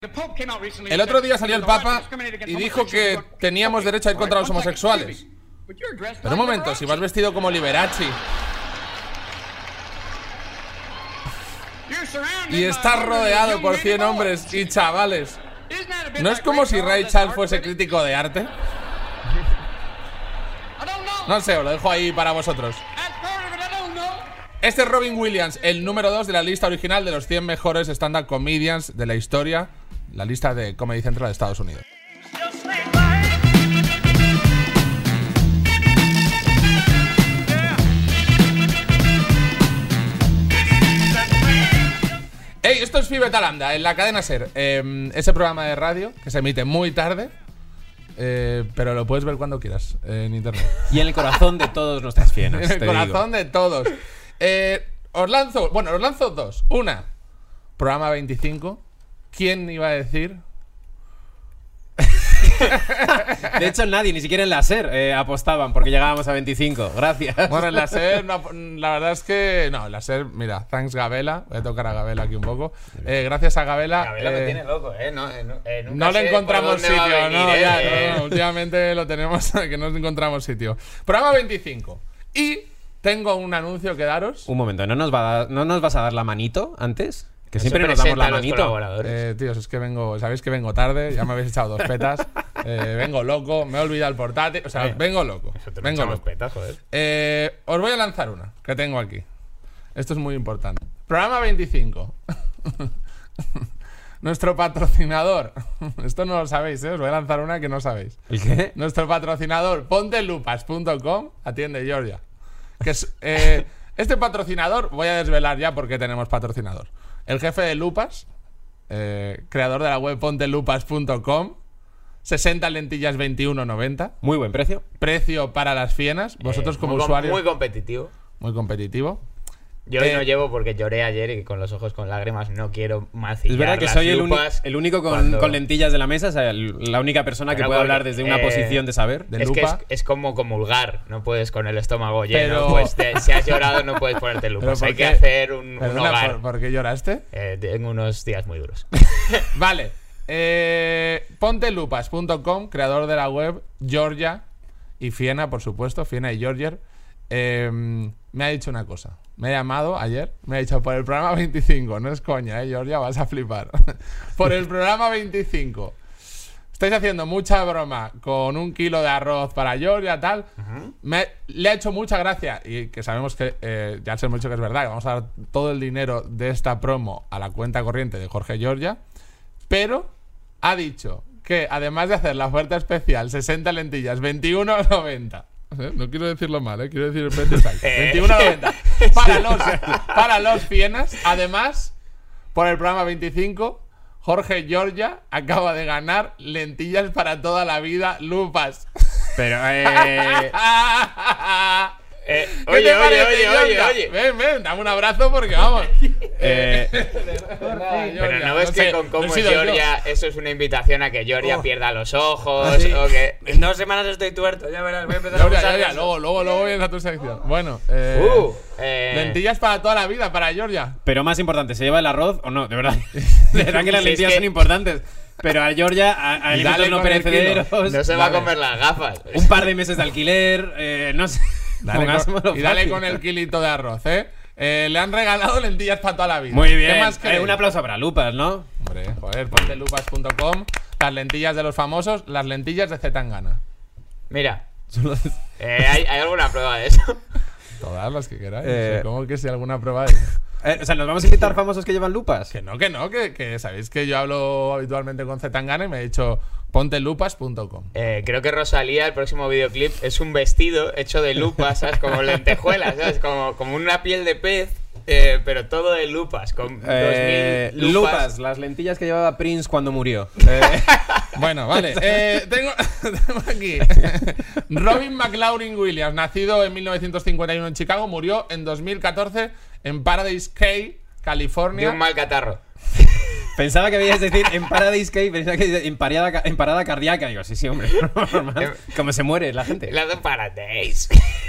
El otro día salió el Papa y dijo que teníamos derecho a ir contra los homosexuales. Pero un momento, si vas vestido como Liberace y estás rodeado por 100 hombres y chavales, ¿no es como si Ray Charles fuese crítico de arte? No sé, os lo dejo ahí para vosotros. Este es Robin Williams, el número 2 de la lista original de los 100 mejores stand-up comedians de la historia, la lista de Comedy Central de Estados Unidos. Hey, esto es Fibeta Lambda en la cadena SER, ese programa de radio que se emite muy tarde, pero lo puedes ver cuando quieras en internet. Y en el corazón de todos nuestros fieles. En el corazón de todos. Os lanzo dos. Una, programa 25. ¿Quién iba a decir? De hecho, nadie, ni siquiera en la SER apostaban porque llegábamos a 25. Gracias. Bueno, en la SER, no, la verdad es que no, en la SER, mira, thanks Gabela. Voy a tocar a Gabela aquí un poco. Gracias a Gabela. Gabela me tiene loco, no le encontramos sitio, no, últimamente lo tenemos que no encontramos sitio. Programa 25. Y tengo un anuncio que daros. Un momento, ¿no nos vas a dar la manito antes? Que siempre nos damos la manito. Tíos, es que sabéis que vengo tarde, ya me habéis echado 2 petas. Vengo loco, me he olvidado el portátil. O sea, vengo loco. Vengo loco. Petas, joder. Os voy a lanzar una que tengo aquí. Esto es muy importante. Programa 25. Nuestro patrocinador. Esto no lo sabéis, Os voy a lanzar una que no sabéis. ¿El qué? Nuestro patrocinador, pontelupas.com, atiende Georgia. Que es, este patrocinador, voy a desvelar ya por qué tenemos patrocinador. El jefe de Lupas, creador de la web pontelupas.com, 60 lentillas 21,90. Muy buen precio. Precio para las fienas. Vosotros como usuarios. Muy competitivo. Muy competitivo. Yo hoy no llevo porque lloré ayer y con los ojos con lágrimas no quiero mancillar. Es verdad que soy el único con lentillas de la mesa, o sea, la única persona que puede hablar desde una posición de saber. De lupa. Que es como comulgar, no puedes con el estómago lleno. Pues si has llorado no puedes ponerte lupas, hay que hacer un hogar. ¿Por qué lloraste? Tengo unos días muy duros. Vale, pontelupas.com, creador de la web, Georgia y Fiena, por supuesto, Fiena y Georgia. Me ha dicho una cosa. Me ha llamado ayer, me ha dicho por el programa 25, no es coña, Georgia, vas a flipar. Por el programa 25 estáis haciendo mucha broma con 1 kilo de arroz para Georgia, tal. Le ha hecho mucha gracia y que sabemos que ya os hemos dicho que es verdad, que vamos a dar todo el dinero de esta promo a la cuenta corriente de Jorge Georgia, pero ha dicho que además de hacer la oferta especial 60 lentillas 21,90, no quiero decirlo mal, quiero decir el precio exacto. 21,90 para los fienas. Además, por el programa 25, Jorge Georgia acaba de ganar lentillas para toda la vida, Lupas. Pero, oye. Ven, dame un abrazo porque vamos. Pero no ves que con cómo es Georgia, eso es una invitación a que Georgia pierda los ojos. O que en 2 semanas estoy tuerto, ya verás, voy a empezar Georgia, luego voy a tu sección. Bueno, lentillas para toda la vida para Georgia. Pero más importante, ¿se lleva el arroz o no? De verdad. De verdad que las lentillas son importantes. Pero a Georgia, a alimentos no perecederos. No se va a comer las gafas. Un par de meses de alquiler, no sé. Dale con el kilito de arroz, le han regalado lentillas para toda la vida. Muy bien. ¿Qué más un aplauso para Lupas, ¿no? Hombre, joder, pontelupas.com. Las lentillas de los famosos, las lentillas de Zetangana. Mira, ¿hay alguna prueba de eso? Todas las que queráis. ¿Cómo que si alguna prueba de eso? O sea, ¿nos vamos a invitar famosos que llevan lupas? Que sabéis que yo hablo habitualmente con Zetangana y me ha dicho pontelupas.com. Creo que Rosalía, el próximo videoclip, es un vestido hecho de lupas, ¿sabes? Como lentejuelas, ¿sabes? Como una piel de pez, pero todo de lupas, con 2000 lupas, las lentillas que llevaba Prince cuando murió. Bueno, vale. Tengo aquí Robin McLaurin Williams, nacido en 1951 en Chicago, murió en 2014 en Paradise Cay, California. De un mal catarro. Pensaba que veías decir en Paradise Cay, pensaba que en parada cardíaca. Digo, sí, hombre. Como se muere la gente. La de Paradise.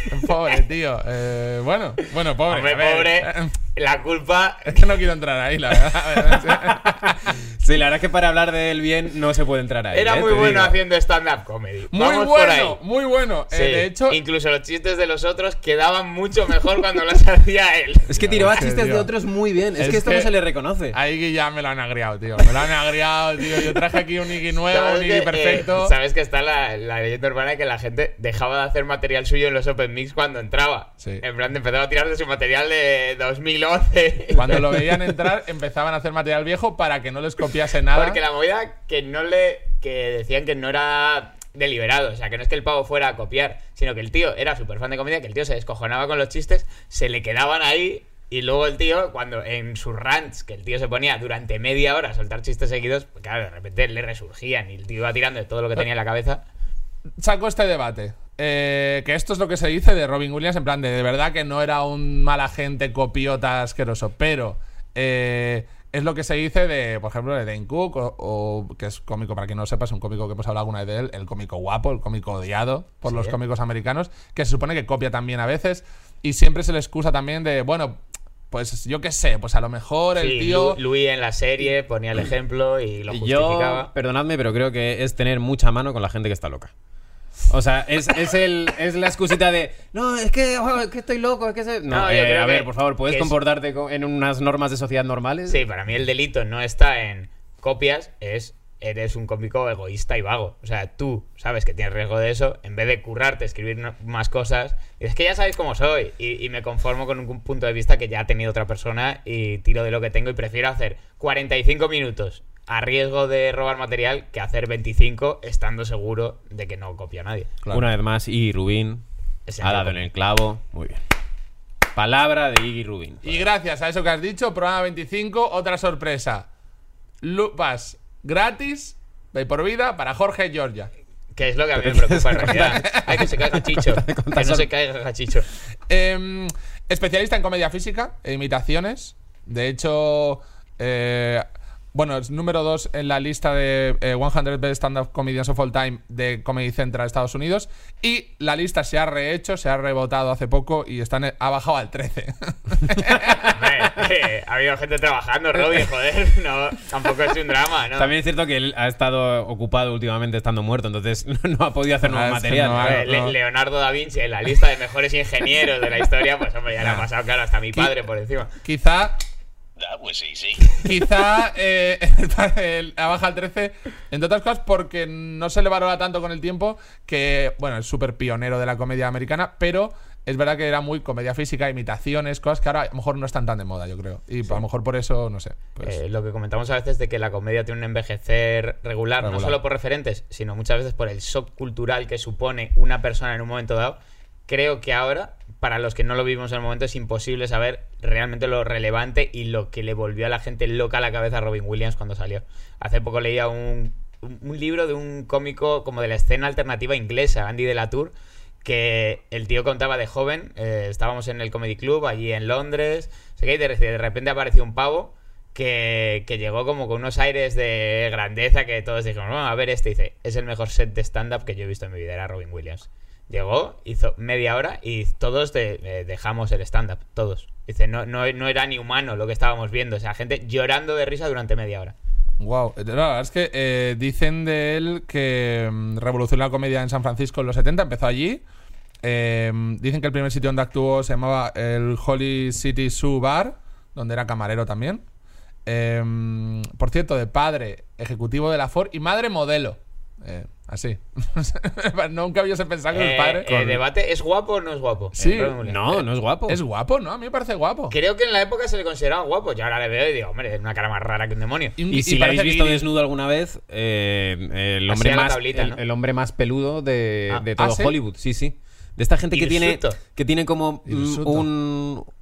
Pobre, tío. Bueno, pobre. Hombre, pobre. La culpa... Es que no quiero entrar ahí, la verdad. Sí, la verdad es que para hablar del bien no se puede entrar ahí. Era muy bueno haciendo stand-up comedy. Muy bueno, muy bueno. Sí. De hecho... Incluso los chistes de los otros quedaban mucho mejor cuando los hacía él. Es que tiraba chistes tío. de otros muy bien. Es que esto no se le reconoce. Ahí ya me lo han agriado, tío. Me lo han agriado, tío. Yo traje aquí un Iggy nuevo, un Iggy perfecto. Sabes que está la leyenda urbana de que la gente dejaba de hacer material suyo en los Open Mix cuando entraba. Sí. En plan, empezaba a tirar de su material de 2011. Cuando lo veían entrar, empezaban a hacer material viejo para que no les copiase nada. Porque la movida que decían que no era deliberado, o sea, que no es que el pavo fuera a copiar, sino que el tío era súper fan de comedia, que el tío se descojonaba con los chistes, se le quedaban ahí, y luego el tío, cuando en sus rants, que el tío se ponía durante media hora a soltar chistes seguidos, pues claro, de repente le resurgían y el tío iba tirando de todo lo que tenía en la cabeza. Saco este debate. Que esto es lo que se dice de Robin Williams, en plan de verdad que no era un mal agente copiota asqueroso, pero es lo que se dice de, por ejemplo, de Dane Cook, o que es cómico, para quien no lo sepa, es un cómico que hemos hablado alguna vez de él, el cómico guapo, el cómico odiado por los cómicos americanos, que se supone que copia también a veces, y siempre se le excusa también de, bueno, pues yo qué sé, pues a lo mejor el tío... Louis en la serie ponía el ejemplo y lo justificaba. Yo, perdonadme, pero creo que es tener mucha mano con la gente que está loca. O sea, es la excusita de no, es que estoy loco, es que no, a ver, por favor, ¿puedes comportarte en unas normas de sociedad normales? Sí, para mí el delito no está en copias, eres un cómico egoísta y vago. O sea, tú sabes que tienes riesgo de eso, en vez de currarte, escribir más cosas, y es que ya sabéis cómo soy, y me conformo con un punto de vista que ya ha tenido otra persona y tiro de lo que tengo y prefiero hacer 45 minutos a riesgo de robar material que hacer 25 estando seguro de que no copia a nadie. Claro. Una vez más, Iggy Rubin ha dado en el clavo. Muy bien. Palabra de Iggy Rubin. Y gracias a eso que has dicho, programa 25, otra sorpresa. Lupas gratis, de por vida, para Jorge y Georgia. Que es lo que a mí me preocupa en realidad. Hay que se caiga Chicho. Que no se caiga Chicho. Especialista en comedia física e imitaciones. De hecho... bueno, es número 2 en la lista de 100 Best Stand-Up Comedians of All Time de Comedy Central de Estados Unidos. Y la lista se ha rehecho, se ha rebotado hace poco y ha bajado al 13. Ha habido gente trabajando, Robin, joder. No, tampoco es un drama, ¿no? También es cierto que él ha estado ocupado últimamente estando muerto, entonces no ha podido hacer nuevo material. Leonardo da Vinci en la lista de mejores ingenieros de la historia, pues hombre, ya le ha pasado, claro, hasta mi padre por encima. Quizá ha bajado al 13, entre otras cosas porque no se le valora tanto con el tiempo, que, bueno, es súper pionero de la comedia americana, pero es verdad que era muy comedia física, imitaciones, cosas que ahora a lo mejor no están tan de moda, yo creo. Y a lo mejor por eso, no sé. Pues... lo que comentamos a veces de que la comedia tiene un envejecer regular, no solo por referentes, sino muchas veces por el shock cultural que supone una persona en un momento dado. Creo que ahora, para los que no lo vivimos en el momento, es imposible saber realmente lo relevante y lo que le volvió a la gente loca a la cabeza a Robin Williams cuando salió. Hace poco leía un libro de un cómico como de la escena alternativa inglesa, Andy de la Tour, que el tío contaba de joven, estábamos en el Comedy Club allí en Londres, y de repente apareció un pavo que llegó como con unos aires de grandeza que todos dijeron, no, a ver este, dice, es el mejor set de stand-up que yo he visto en mi vida, era Robin Williams. Llegó, hizo media hora y todos dejamos el stand-up, todos. Dice, no era ni humano lo que estábamos viendo, o sea, gente llorando de risa durante media hora. Wow, la verdad es que dicen de él que revolucionó la comedia en San Francisco en los 70, empezó allí. Dicen que el primer sitio donde actuó se llamaba el Holy City Zoo Bar, donde era camarero también. Por cierto, de padre ejecutivo de la Ford y madre modelo. Así. Nunca había pensado que el padre. Debate, ¿es guapo o no es guapo? Sí. No es guapo. Es guapo, ¿no? A mí me parece guapo. Creo que en la época se le consideraba guapo. Yo ahora le veo y digo, hombre, es una cara más rara que un demonio. Y si le habéis visto desnudo alguna vez, el hombre más peludo de todo ¿sí? Hollywood. Sí. De esta gente que tiene como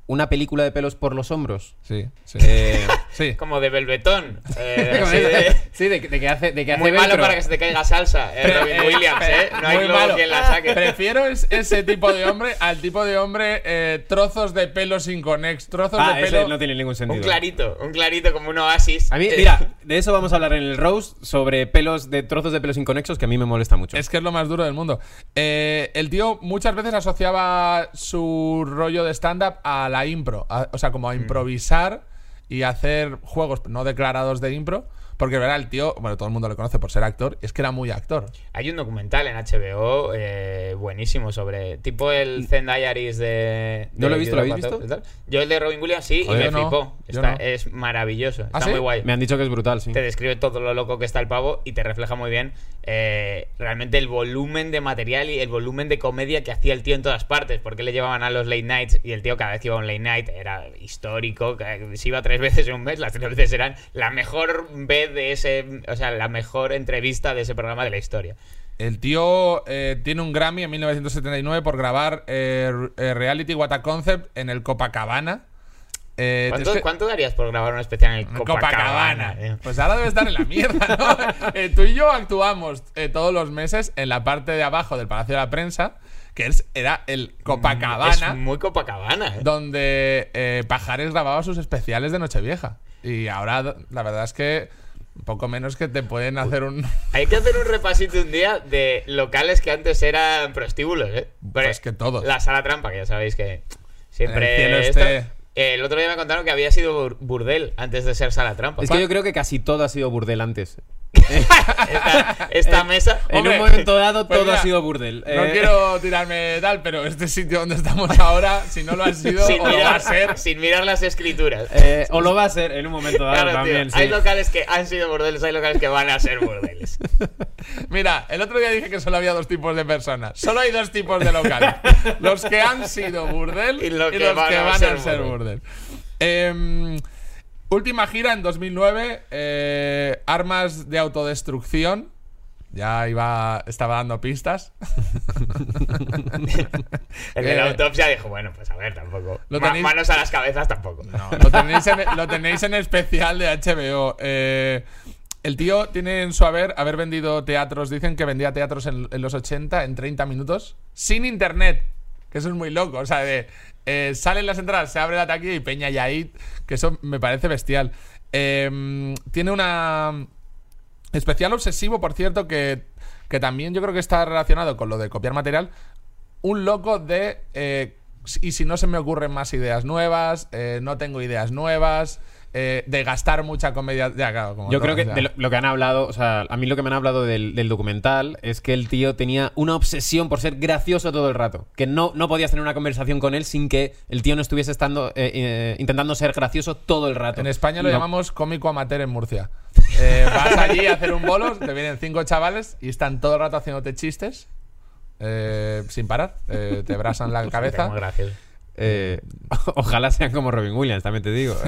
una película de pelos por los hombros. Sí. Sí. Como de Velvetón. Sí, de que hace muy malo velcro. para que se te caiga salsa. Robin Williams, No hay Muy luego malo. quien la saque. Prefiero ese tipo de hombre al tipo de hombre trozos de pelo sin conex. Trozos de ese pelo. no tiene ningún sentido. Un clarito como un oasis. A mí, mira, de eso vamos a hablar en el roast, sobre trozos de pelos inconexos, que a mí me molesta mucho. Es que es lo más duro del mundo. El tío muchas veces asociaba su rollo de stand-up a la impro. O sea, como a improvisar y hacer juegos no declarados de impro. Porque, verdad, el tío, bueno, todo el mundo le conoce por ser actor, y es que era muy actor. Hay un documental en HBO buenísimo sobre, tipo el Zen Diaries de ¿No lo he visto? ¿Lo habéis visto? Yo el de Robin Williams sí, Joder, y me flipó. Es maravilloso, está ¿sí? muy guay. Me han dicho que es brutal, sí. Te describe todo lo loco que está el pavo y te refleja muy bien realmente el volumen de material y el volumen de comedia que hacía el tío en todas partes. Porque le llevaban a los late nights y el tío cada vez que iba a un late night era histórico. Si iba 3 veces en un mes, las 3 veces eran la mejor vez de ese, o sea, la mejor entrevista de ese programa de la historia. El tío tiene un Grammy en 1979 por grabar Reality What a Concept en el Copacabana. ¿Cuánto darías por grabar un especial en el Copacabana? Pues ahora debe estar en la mierda, ¿no? Tú y yo actuamos todos los meses en la parte de abajo del Palacio de la Prensa, que era el Copacabana. Es muy Copacabana, donde Pajares grababa sus especiales de Nochevieja. Y ahora la verdad es que poco menos que te pueden hacer un... Hay que hacer un repasito un día de locales que antes eran prostíbulos, Pues que todos. La Sala Trampa, que ya sabéis que siempre... En el cielo el otro día me contaron que había sido burdel antes de ser Sala Trampa. Es que yo creo que casi todo ha sido burdel antes. Esta mesa... En Hombre, un momento dado pues todo mira, ha sido burdel. No quiero tirarme tal, pero este sitio donde estamos ahora, si no lo ha sido, sin o lo va a ser. sin mirar las escrituras. O lo va a ser en un momento dado Claro, también. tío, Sí. hay locales que han sido burdeles, hay locales que van a ser burdeles. Mira, el otro día dije que solo había 2 tipos de personas. Solo hay 2 tipos de locales. Los que han sido burdel y los que van a ser burdel. Última gira en 2009, armas de autodestrucción. Ya estaba dando pistas. El de la autopsia dijo, bueno, pues a ver, tampoco. Manos a las cabezas tampoco. No, lo tenéis en especial de HBO. El tío tiene en su haber vendido teatros. Dicen que vendía teatros en los 80 en 30 minutos sin internet. Que eso es muy loco. O sea, salen las entradas, se abre la taquilla y peña ya ahí. Que eso me parece bestial. Tiene una... especial obsesivo, por cierto, que también yo creo que está relacionado con lo de copiar material. Un loco de... y si no se me ocurren más ideas nuevas, no tengo ideas nuevas... de gastar mucha comedia. Ya, claro, como yo todo, creo que o sea. de lo que han hablado, o sea, a mí lo que me han hablado del documental es que el tío tenía una obsesión por ser gracioso todo el rato. Que no podías tener una conversación con él sin que el tío no estuviese intentando ser gracioso todo el rato. En España lo llamamos cómico amateur en Murcia. Vas allí a hacer un bolo, te vienen 5 chavales y están todo el rato haciéndote chistes sin parar. Te brasan la cabeza. Muy gracioso. Ojalá sean como Robin Williams, también te digo.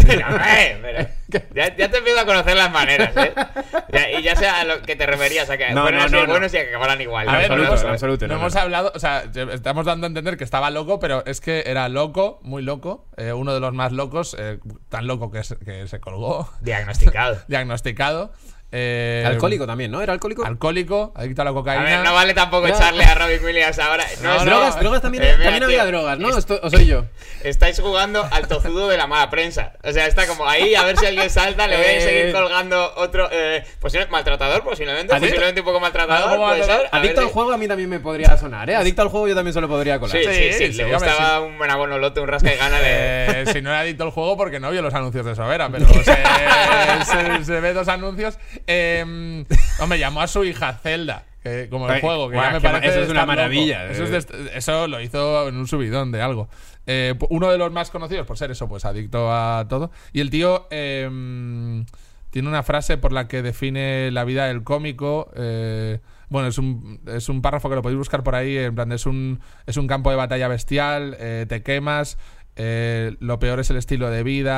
Ya te empiezo a conocer las maneras, y ya sea a lo que te referías, a que buenos y a que acabaran igual. A ver, absoluto, no hemos hablado, o sea, estamos dando a entender que estaba loco, pero es que era loco, muy loco, uno de los más locos, tan loco que se colgó. Diagnosticado. Alcohólico también, ¿no? ¿Era alcohólico? Alcohólico, adicto a la cocaína. A ver, no vale tampoco echarle a Robin Williams ahora. Drogas también, también había drogas, ¿no? ¿O soy yo? Estáis jugando al tozudo de la mala prensa. O sea, está como ahí, a ver si alguien salta, le voy a seguir colgando otro... maltratador, posiblemente un poco maltratador. Puede ser. Adicto al juego a mí también me podría sonar, ¿eh? Adicto al juego yo también se lo podría colar. Sí, le gustaba un buen abonolote, un rasca y gana de... Si no era adicto al juego, porque no vio los anuncios de Sobera, pero se ve 2 anuncios. Hombre, llamó a su hija Zelda, como el juego, que ya me parece. Eso es una maravilla. Eso lo hizo en un subidón de algo. Uno de los más conocidos por ser eso, pues adicto a todo. Y el tío tiene una frase por la que define la vida del cómico. Bueno, es un párrafo que lo podéis buscar por ahí. En plan, es un campo de batalla bestial. Te quemas. Lo peor es el estilo de vida.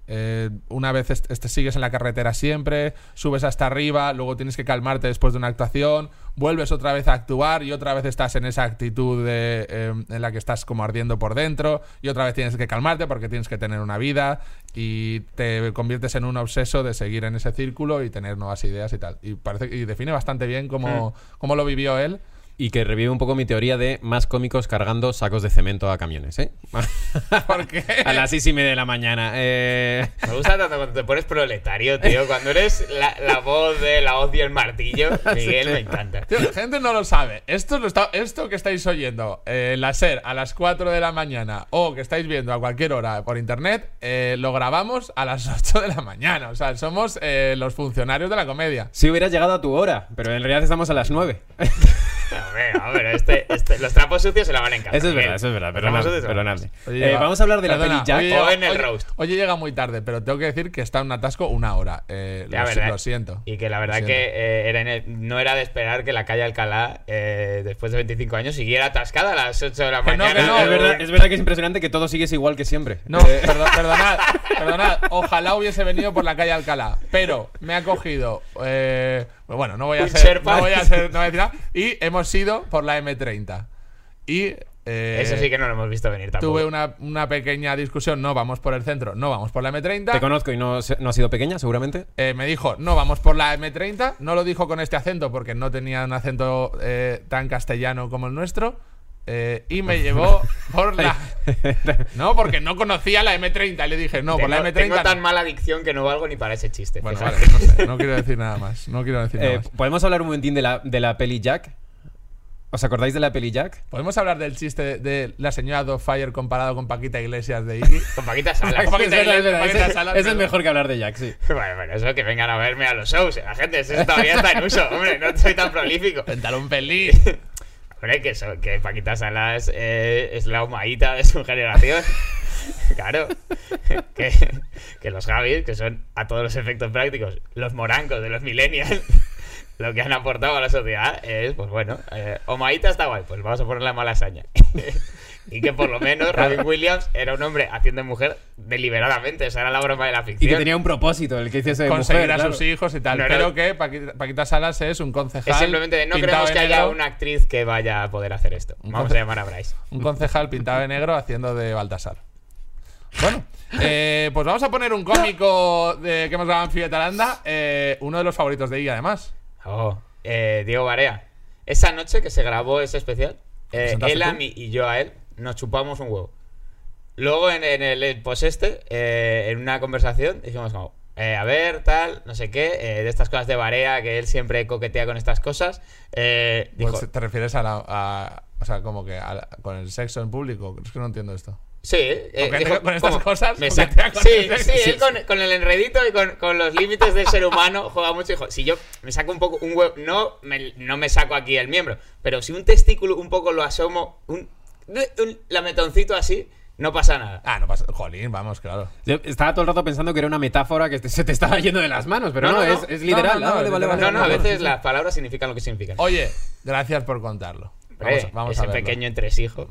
una vez sigues en la carretera siempre, subes hasta arriba, luego tienes que calmarte después de una actuación, vuelves otra vez a actuar y otra vez estás en esa actitud en la que estás como ardiendo por dentro y otra vez tienes que calmarte porque tienes que tener una vida y te conviertes en un obseso de seguir en ese círculo y tener nuevas ideas y tal. Y define bastante bien cómo lo vivió él. Y que revive un poco mi teoría de más cómicos cargando sacos de cemento a camiones, ¿eh? ¿Por qué? A las 6:30 de la mañana. Me gusta tanto cuando te pones proletario, tío. Cuando eres la voz de la hoz y el martillo, Miguel, me encanta. Tío, la gente no lo sabe. Esto que estáis oyendo en la SER a las 4 de la mañana o que estáis viendo a cualquier hora por internet, lo grabamos a las 8 de la mañana. O sea, somos los funcionarios de la comedia. Si hubieras llegado a tu hora, pero en realidad estamos a las 9. Los trapos sucios se la van a encantar. Eso es verdad, perdonadme. Vamos a hablar de la peli Jack. O en el roast. Oye, llega muy tarde, pero tengo que decir que está en un atasco 1 hora. Lo siento. Y que la verdad que no era de esperar que la calle Alcalá, después de 25 años, siguiera atascada a las 8 de la mañana. Es verdad que es impresionante que todo sigues igual que siempre. No, perdonad. Ojalá hubiese venido por la calle Alcalá, pero me ha cogido... bueno, no voy a decir nada. Y hemos ido por la M30. Y eso sí que no lo hemos visto venir tampoco. Tuve una pequeña discusión. No vamos por el centro, no vamos por la M30. Te conozco y no ha sido pequeña, seguramente. Me dijo, no vamos por la M30. No lo dijo con este acento porque no tenía un acento tan castellano como el nuestro. Y me llevó por la... No, porque no conocía la M30. Y le dije, por la M30 tengo tan mala adicción que no valgo ni para ese chiste. Bueno, vale, no sé, no quiero decir nada más. ¿Podemos hablar un momentín de la peli Jack? ¿Os acordáis de la peli Jack? ¿Podemos hablar del chiste de la señora Doubtfire comparado con Paquita Iglesias de Iggy? Con Paquita Salas. Es el mejor que hablar de Jack, sí. Bueno, eso que vengan a verme a los shows. La gente, eso todavía está en uso. Hombre, no soy tan prolífico. Pentalón feliz. Hombre, que Paquita Salas es la humaíta de su generación. Claro. Que los Javis, que son a todos los efectos prácticos los morancos de los millennials, lo que han aportado a la sociedad es, pues bueno, Omaita está guay, pues vamos a ponerle a Malasaña. Y que por lo menos Robin Williams era un hombre haciendo de mujer deliberadamente. Esa era la broma de la ficción. Y que tenía un propósito, el que hiciese de conseguir mujer, a sus hijos y tal. Pero que Paquita Salas es un concejal. Es simplemente de no queremos que haya una actriz que vaya a poder hacer esto. Vamos a llamar a Bryce. Un concejal pintado de negro haciendo de Baltasar. Bueno, pues vamos a poner un cómico que hemos grabado en Fibetalanda. Uno de los favoritos de Iggy, además. Diego Barea. Esa noche que se grabó ese especial, él a mí y yo a él nos chupamos un huevo. Luego en el post en una conversación dijimos como, a ver, tal, no sé qué, de estas cosas de Barea, que él siempre coquetea con estas cosas. Dijo, ¿te refieres o sea, como que con el sexo en público? Es que no entiendo esto. Sí, con estas cosas. Él con el enredito y con los límites del ser humano juega mucho. Dijo, si yo me saco un poco un huevo, no me saco aquí el miembro, pero si un testículo un poco lo asomo, un lametoncito así, no pasa nada. No pasa. Jolín, vamos, claro. Yo estaba todo el rato pensando que era una metáfora que se te estaba yendo de las manos, pero no. Es literal. No, a veces las palabras significan lo que significan. Oye, gracias por contarlo. Vamos a ese pequeño entresijo.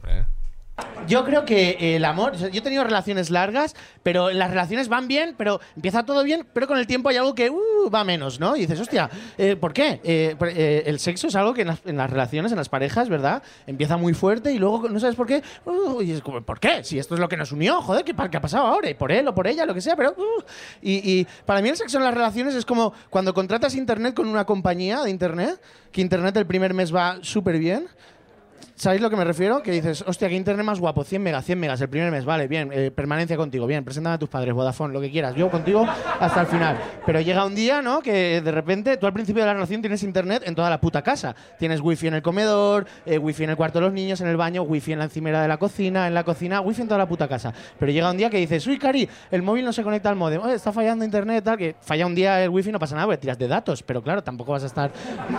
Yo creo que el amor... Yo he tenido relaciones largas, pero las relaciones van bien, pero empieza todo bien, pero con el tiempo hay algo que va menos, ¿no? Y dices, hostia, ¿por qué? El sexo es algo que en las relaciones, en las parejas, ¿verdad? Empieza muy fuerte y luego no sabes por qué. Y es como, ¿por qué? Si esto es lo que nos unió, joder, ¿qué ha pasado ahora? Y por él o por ella, lo que sea, pero... Y para mí el sexo en las relaciones es como cuando contratas internet con una compañía de internet, que internet el primer mes va súper bien. ¿Sabéis lo que me refiero? Que dices, hostia, qué internet más guapo, 100 megas el primer mes, vale, bien, permanencia contigo, bien, preséntame a tus padres, Vodafone, lo que quieras, yo contigo hasta el final. Pero llega un día, ¿no?, que de repente tú al principio de la relación tienes internet en toda la puta casa. Tienes wifi en el comedor, wifi en el cuarto de los niños, en el baño, wifi en la encimera de la cocina, wifi en toda la puta casa. Pero llega un día que dices, uy, Cari, el móvil no se conecta al módem, está fallando internet, tal, que falla un día el wifi, no pasa nada, porque tiras de datos, pero claro, tampoco vas a estar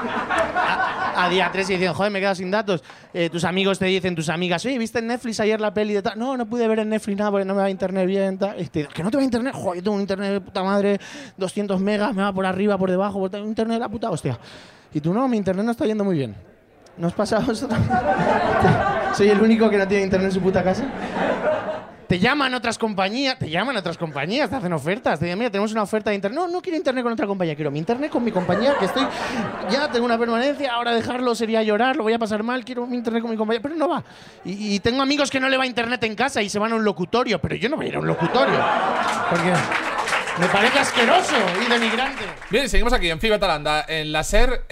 a día 3 y diciendo, joder, me he quedado sin datos. Tus amigos te dicen, tus amigas, oye, ¿viste en Netflix ayer la peli de tal? No pude ver en Netflix nada porque no me va a internet bien, tal. ¿Que no te va a internet? Joder, yo tengo un internet de puta madre, 200 megas, me va por arriba, por debajo, por internet de la puta hostia. Y tú, no, mi internet no está yendo muy bien. ¿No has pasado eso también? ¿Soy el único que no tiene internet en su puta casa? Te llaman otras compañías, te hacen ofertas. Te dicen, mira, tenemos una oferta de internet. No quiero internet con otra compañía, quiero mi internet con mi compañía, que ya tengo una permanencia, ahora dejarlo sería llorar, lo voy a pasar mal, quiero mi internet con mi compañía, pero no va. Y tengo amigos que no le va internet en casa y se van a un locutorio, pero yo no voy a ir a un locutorio. Porque me parece asqueroso y denigrante. Bien, seguimos aquí en FIBA Atalanta. En la SER,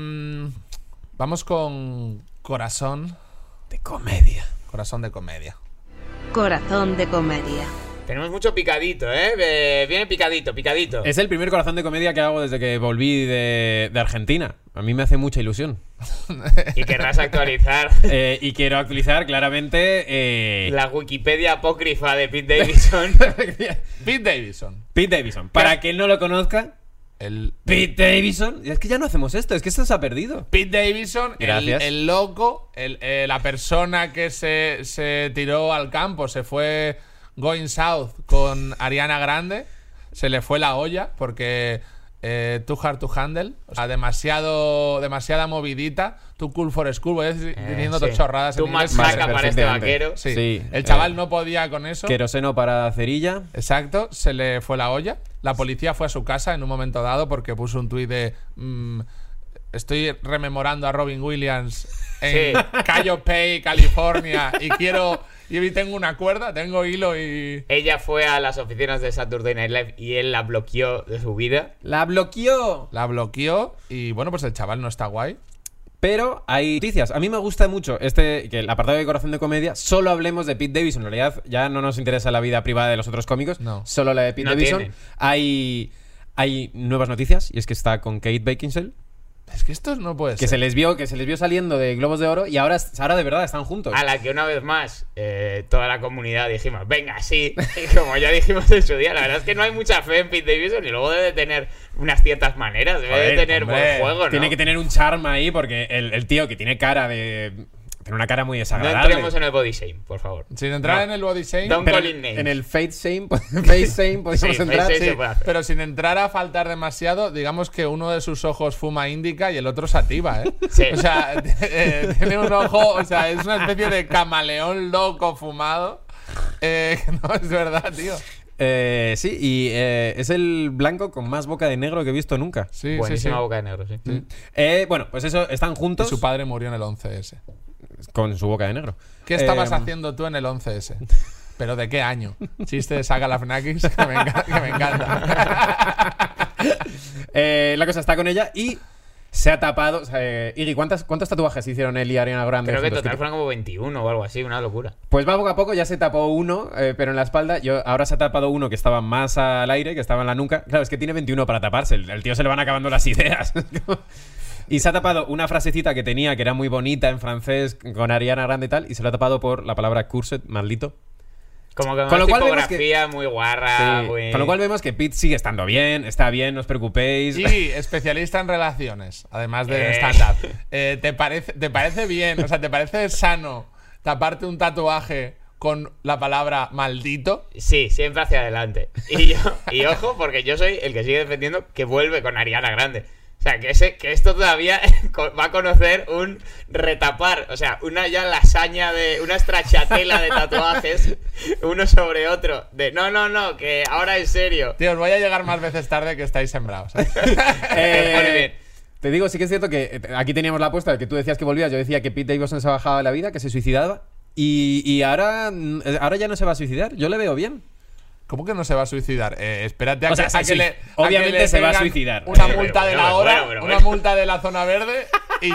vamos con Corazón de Comedia. Corazón de Comedia. Corazón de Comedia. Tenemos mucho picadito, ¿eh? Viene picadito. Es el primer Corazón de Comedia que hago desde que volví de Argentina. A mí me hace mucha ilusión. Y querrás actualizar. Y quiero actualizar claramente la Wikipedia apócrifa de Pete Davidson. Pete Davidson. Para quien no lo conozca, Pete Davidson. Es que ya no hacemos esto, es que esto se ha perdido. Pete Davidson, el loco, la persona que se tiró al campo, se fue going south con Ariana Grande, se le fue la olla porque too hard to handle, o sea, demasiada movidita, too cool for school, voy diciendo dos chorradas. Tú más saca para este vaquero. Sí. El chaval no podía con eso. Queroseno para cerilla. Exacto, se le fue la olla. La policía fue a su casa en un momento dado porque puso un tuit de estoy rememorando a Robin Williams en Calliope, California, y tengo una cuerda, tengo hilo y... Ella fue a las oficinas de Saturday Night Live y él la bloqueó de su vida. ¡La bloqueó! Y bueno, pues el chaval no está guay. Pero hay noticias. A mí me gusta mucho que el apartado de Corazón de Comedia solo hablemos de Pete Davidson. En realidad ya no nos interesa la vida privada de los otros cómicos, solo la de Pete Davidson. Hay nuevas noticias y es que está con Kate Beckinsale. Es que esto no puede ser. Que se les vio saliendo de Globos de Oro y ahora de verdad están juntos. A la que una vez más toda la comunidad dijimos, venga, sí. Y como ya dijimos en su día, la verdad es que no hay mucha fe en Pete Davidson y luego debe tener unas ciertas maneras, debe de tener buen juego, ¿no? Tiene que tener un charma ahí porque el tío que tiene cara de... Tiene una cara muy desagradable. No entremos en el body shame, por favor. Sin entrar en el body shame. Don't call it names. En el face shame podemos entrar. Pero sin entrar a faltar demasiado, digamos que uno de sus ojos fuma índica y el otro sativa, ¿eh? Sí. O sea, tiene un ojo, o sea, es una especie de camaleón loco fumado. No, es verdad, tío. Sí, y es el blanco con más boca de negro que he visto nunca. Sí, buenísima boca de negro, sí. Bueno, pues eso, están juntos. Y su padre murió en el 11S. Con su boca de negro. ¿Qué estabas haciendo tú en el 11S? ¿Pero de qué año? Chiste de Saga Lafnakis, que me encanta. La cosa está con ella y se ha tapado. Iggy, ¿cuántos tatuajes hicieron él y Ariana Grande? Creo que en total fueron como 21 o algo así, una locura. Pues va poco a poco, ya se tapó uno, pero en la espalda. Ahora se ha tapado uno que estaba más al aire, que estaba en la nuca. Claro, es que tiene 21 para taparse. El tío se le van acabando las ideas. Y se ha tapado una frasecita que tenía, que era muy bonita en francés, con Ariana Grande y tal, y se lo ha tapado por la palabra cursed, maldito. Como que una tipografía muy guarra. Sí. Muy... Con lo cual vemos que Pete sigue estando bien, está bien, no os preocupéis. Y especialista en relaciones, además de stand-up. ¿Te parece bien, o sea, te parece sano taparte un tatuaje con la palabra maldito? Sí, siempre hacia adelante. Y ojo, porque yo soy el que sigue defendiendo que vuelve con Ariana Grande. O sea, que esto todavía va a conocer un retapar. O sea, una ya lasaña una stracciatella de tatuajes, uno sobre otro. De no, que ahora en serio. Tío, os voy a llegar más veces tarde que estáis sembrados. Bien. Te digo, sí que es cierto que aquí teníamos la apuesta de que tú decías que volvías. Yo decía que Pete Davidson se bajaba de la vida, que se suicidaba. Y ahora ya no se va a suicidar. Yo le veo bien. ¿Cómo que no se va a suicidar? Espérate a que le obviamente se va a suicidar. Una multa de la hora, una multa de la zona verde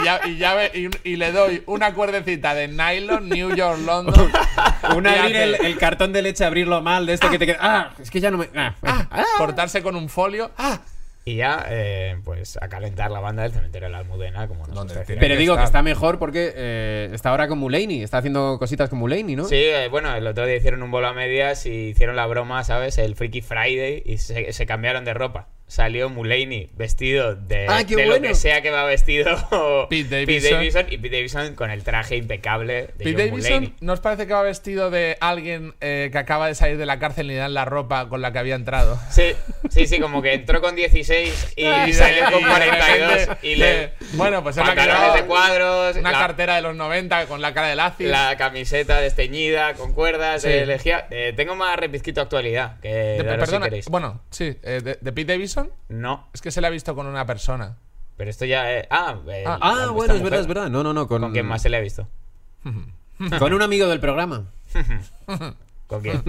y le doy una cuerdecita de nylon, New York, London. Abrir el cartón de leche, abrirlo mal, de esto que te queda. Es que ya no me. Cortarse con un folio. Y ya, pues a calentar la banda del cementerio de la Almudena, como nos gusta decir. Pero digo que está mejor porque está ahora con Mulaney, está haciendo cositas con Mulaney, ¿no? Sí, bueno, el otro día hicieron un bolo a medias y hicieron la broma, ¿sabes? El Freaky Friday y se cambiaron de ropa. salió Mulaney vestido de bueno. lo que sea que va vestido Pete Davidson. y Pete Davidson con el traje impecable de Pete John Davidson, Mulaney. ¿no os parece que va vestido de alguien que acaba de salir de la cárcel y le dan la ropa con la que había entrado? Sí, como que entró con 16 y salió con 42 y le... Bueno, pues es la que pantalones llevaba de cuadros, una cartera de los 90 con la cara de Lacis. la camiseta desteñida con cuerdas, Sí. elegía. Tengo más repizquito actualidad que daros si Perdona, queréis. bueno, sí, de Pete Davidson No, es que se le ha visto con una persona. pero esto ya... Bueno, es verdad. No. ¿Con quién más se le ha visto? Con un amigo del programa. ¿Con quién?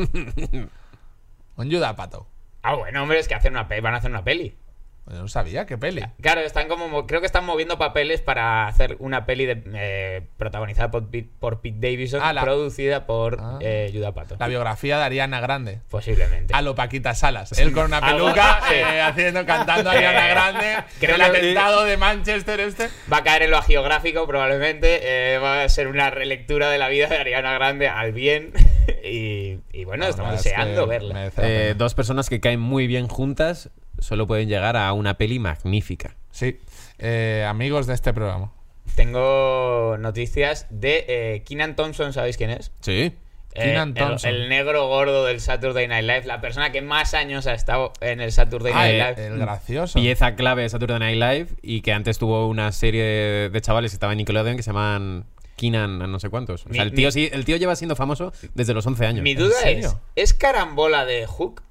Con Judah Apatow. Bueno, hombre, es que van a hacer una peli. Yo no sabía, qué peli. Claro, creo que están moviendo papeles para hacer una peli protagonizada por Pete Davidson, producida por Judah Apatow. La biografía de Ariana Grande. Posiblemente. A lo Paquita Salas. Él con una peluca, cantando Ariana Grande. Creo el que- atentado de Manchester Va a caer en lo hagiográfico probablemente. Va a ser una relectura de la vida de Ariana Grande al bien. y bueno, estamos deseando verla. Dos personas que caen muy bien juntas solo pueden llegar a una peli magnífica. Sí. Amigos de este programa. Tengo noticias de Kenan Thompson, ¿sabéis quién es? Sí. Kenan Thompson. El negro gordo del Saturday Night Live, la persona que más años ha estado en el Saturday Night Live. El gracioso. Pieza clave de Saturday Night Live y que antes tuvo una serie de chavales que estaban en Nickelodeon que se llaman Kenan no sé cuántos. O sea, el tío lleva siendo famoso desde los 11 años. Mi duda ¿En serio? ¿es carambola de Hook?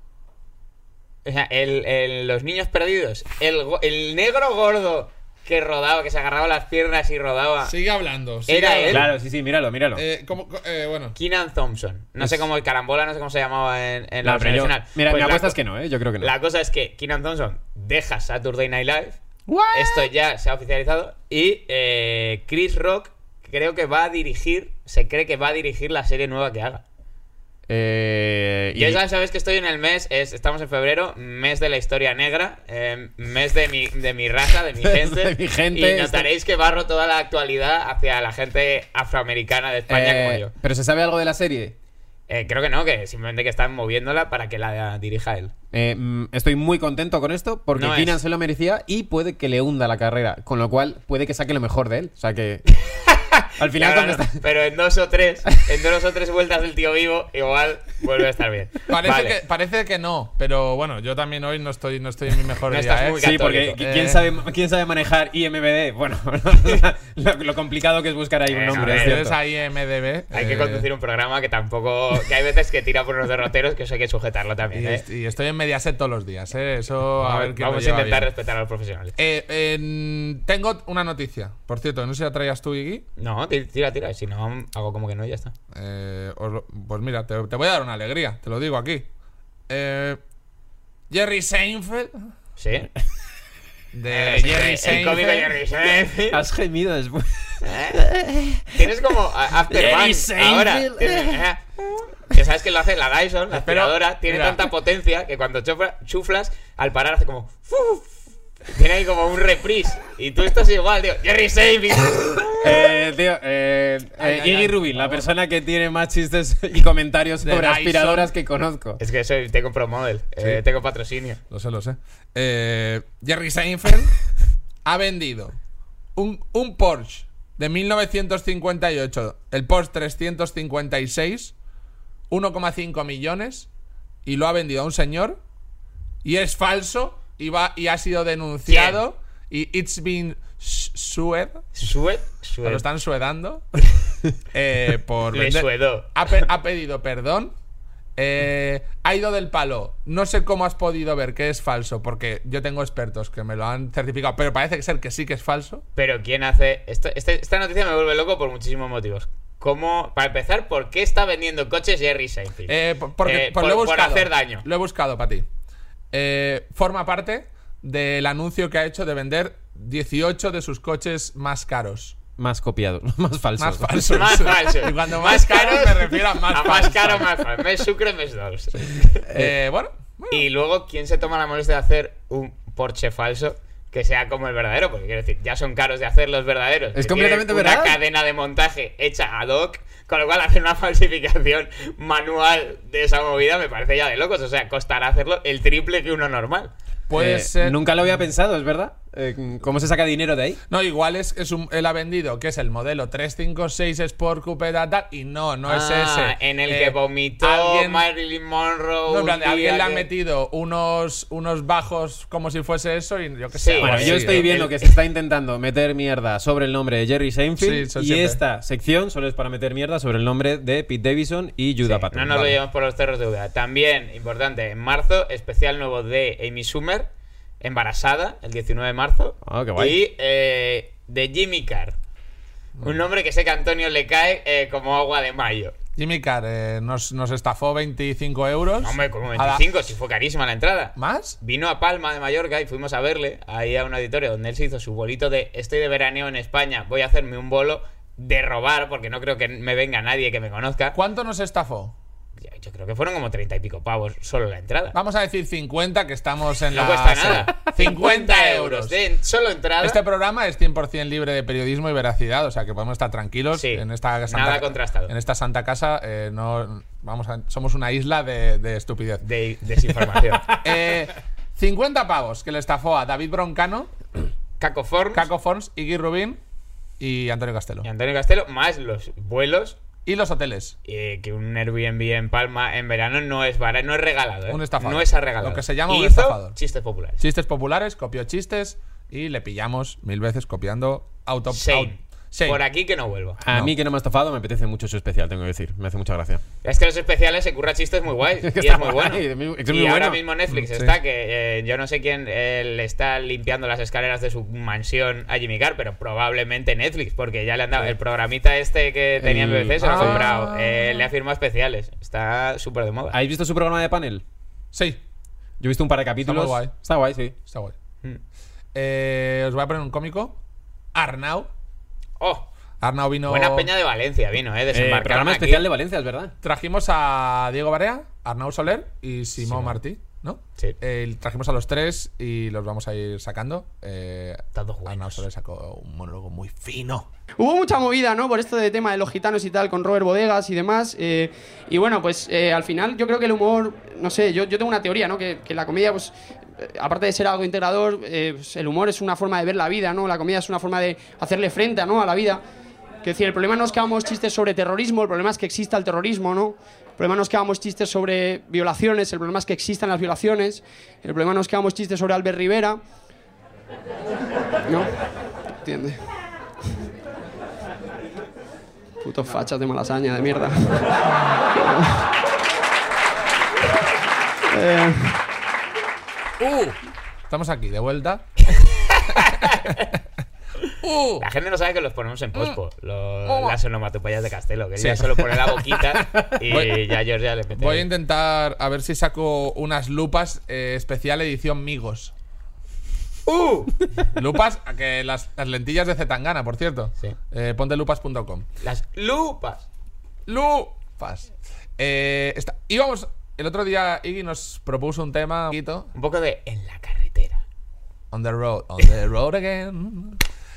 O sea, los niños perdidos, el negro gordo que rodaba, que se agarraba las piernas y rodaba. Sigue hablando. Era él. Claro, sí, míralo. Bueno. Kenan Thompson. No sé cómo el carambola, no sé cómo se llamaba en la versión pero original. mira, Pues mi apuesta es que no, yo creo que no. La cosa es que Kenan Thompson deja Saturday Night Live. Esto ya se ha oficializado. Y Chris Rock creo que se cree que va a dirigir la serie nueva que haga. Ya sabes que estoy en el mes, estamos en febrero, mes de la historia negra, mes de mi raza, de mi gente. De mi gente, y notaréis que barro toda la actualidad hacia la gente afroamericana de España como yo. ¿Pero se sabe algo de la serie? Creo que no, que simplemente que están moviéndola para que la dirija él. Estoy muy contento con esto porque No Kenan es. se lo merecía y puede que le hunda la carrera, con lo cual puede que saque lo mejor de él. O sea que al final Claro, cuando está... pero en dos o tres vueltas del tío vivo, igual vuelve a estar bien. Vale. Parece que no, pero bueno, yo también hoy no estoy en mi mejor No día. estás muy Sí, porque católico. ¿quién sabe manejar IMDb? Bueno, lo complicado que es buscar ahí un Eso, nombre. a es ver, cierto. Es ahí MDB. Hay que conducir un programa que tampoco... Que hay veces que tira por unos derroteros que eso hay que sujetarlo también, ¿eh? Y estoy en Mediaset todos los días, ¿eh? Eso a ver quién Vamos lo a lleva intentar bien. respetar a los profesionales. Tengo una noticia. Por cierto, no sé si la traías tú, Iggy. No, tira. Si no, hago como que no y ya está. Pues mira, te voy a dar una alegría, te lo digo aquí. Jerry Seinfeld. ¿Sí? De Jerry El cómico Seinfeld. Jerry Seinfeld. Has gemido después. Tienes como Afterburn Jerry ahora. Seinfeld. Que sabes que lo hace la Dyson, la Pero, aspiradora, tiene mira. tanta potencia que cuando chuflas, al parar hace como... Tiene ahí como un reprise. Y tú estás igual, tío. Jerry Seinfeld. Iggy Rubin, la persona que tiene más chistes y comentarios De sobre Dyson. aspiradoras que conozco. Es que tengo promodel, tengo patrocinio. Lo sé. Jerry Seinfeld ha vendido un Porsche de 1958, el Porsche 356, 1,5 millones, y lo ha vendido a un señor, y es falso, y ha sido denunciado, y it's been sued. Lo están suedando. Por Le vender. suedó. Ha pedido perdón. Ha ido del palo. No sé cómo has podido ver que es falso, porque yo tengo expertos que me lo han certificado, pero parece ser que sí que es falso. Pero ¿quién hace...? Esta noticia me vuelve loco por muchísimos motivos. Para empezar, ¿por qué está vendiendo coches Jerry Seinfeld? Porque lo he buscado. Por hacer daño. Lo he buscado para ti. Forma parte del anuncio que ha hecho de vender 18 de sus coches más caros. Más copiados, más falsos. Más falsos. Más falsos. Y cuando más caros me refiero a más falsos. más caro, más falso. Mes sucre, mes dos. Bueno. Y luego, ¿quién se toma la molestia de hacer un Porsche falso que sea como el verdadero? Porque quiero decir, ya son caros de hacer los verdaderos. Es que completamente tienen verdad. Una cadena de montaje hecha ad hoc, con lo cual hacer una falsificación manual de esa movida me parece ya de locos. O sea, costará hacerlo el triple que uno normal. Puede ser. Nunca lo había pensado, es verdad. ¿Cómo se saca dinero de ahí? No, igual él ha vendido, que es el modelo 356 Sport Coupe tal, y no es ese. En el que vomitó Marilyn Monroe. No, en plan, alguien le ha metido unos bajos como si fuese eso y yo qué sé. Bueno, yo estoy viendo que se está intentando meter mierda sobre el nombre de Jerry Seinfeld y siempre. esta sección solo es para meter mierda sobre el nombre de Pete Davidson y Judah Patton. No nos lo llevamos por los cerros de Uda. También, importante, en marzo, especial nuevo de Amy Schumer, embarazada, el 19 de marzo. Oh, qué guay. Y de Jimmy Carr. Un nombre que sé que a Antonio le cae como agua de mayo. Jimmy Carr nos estafó 25 euros. No, hombre, como 25, si fue carísima la entrada. ¿Más? Vino a Palma de Mallorca y fuimos a verle ahí a un auditorio donde él se hizo su bolito de estoy de veraneo en España, voy a hacerme un bolo de robar porque no creo que me venga nadie que me conozca. ¿Cuánto nos estafó? Yo creo que fueron como 30 y pico pavos solo la entrada. Vamos a decir 50, que estamos en no la... cuesta nada. 50 euros de solo entrada. Este programa es 100% libre de periodismo y veracidad, o sea que podemos estar tranquilos en esta nada contrastado. En esta santa casa somos una isla de estupidez. De desinformación. 50 pavos que le estafó a David Broncano, Caco Forns, Iggy Rubin y Antonio Castelo. Más los vuelos. Y los hoteles. Que un Airbnb en Palma en verano no es regalado. Un estafador. No es a regalado. Lo que se llama un estafador. Chistes populares. Chistes populares, copió chistes y le pillamos 1000 veces copiando Shane. Por aquí que no vuelvo. A mí que no me ha estafado me apetece mucho su especial, tengo que decir. Me hace mucha gracia. Es que los especiales se curra chistes muy guays. Es que y es muy bueno. Y ahora mismo Netflix está que yo no sé quién le está limpiando las escaleras de su mansión a Jimmy Carr, pero probablemente Netflix, porque ya le han dado el programita este que tenía en BBC, se lo ha comprado. Le ha firmado especiales. Está súper de moda. ¿Habéis visto su programa de panel? Sí. Yo he visto un par de capítulos. Está muy guay. Está guay, sí. Está guay. Os voy a poner un cómico. Arnau. Arnau vino... Buena peña de Valencia vino, desembarcaron programa aquí. especial de Valencia, es verdad. Trajimos a Diego Barea, Arnau Soler y Simón Martí, ¿no? Sí. Trajimos a los tres y los vamos a ir sacando. Todos buenos. Arnau Soler sacó un monólogo muy fino. Hubo mucha movida, ¿no? Por esto de tema de los gitanos y tal, con Robert Bodegas y demás. Y bueno, pues al final yo creo que el humor, no sé, yo tengo una teoría, ¿no? Que la comedia, pues, aparte de ser algo integrador, pues, el humor es una forma de ver la vida, ¿no? La comedia es una forma de hacerle frente, ¿no? A la vida. Quiero decir, el problema no es que hagamos chistes sobre terrorismo, el problema es que exista el terrorismo, ¿no? El problema no es que hagamos chistes sobre violaciones, el problema es que existan las violaciones. El problema no es que hagamos chistes sobre Albert Rivera. ¿No? ¿Entiendes? Putos fachas de Malasaña, de mierda. Estamos aquí, de vuelta. La gente no sabe que los ponemos en pospo, las onomatopeyas de Castelo, que ya solo pone la boquita y ya Georgia le mete. Voy a intentar a ver si saco unas lupas especial edición Migos. Lupas, que las lentillas de Zetangana, por cierto. Sí. Ponte lupas.com. Las lupas. Lupas. Íbamos. El otro día Iggy nos propuso un tema. Un poco de en la carretera. On the road again.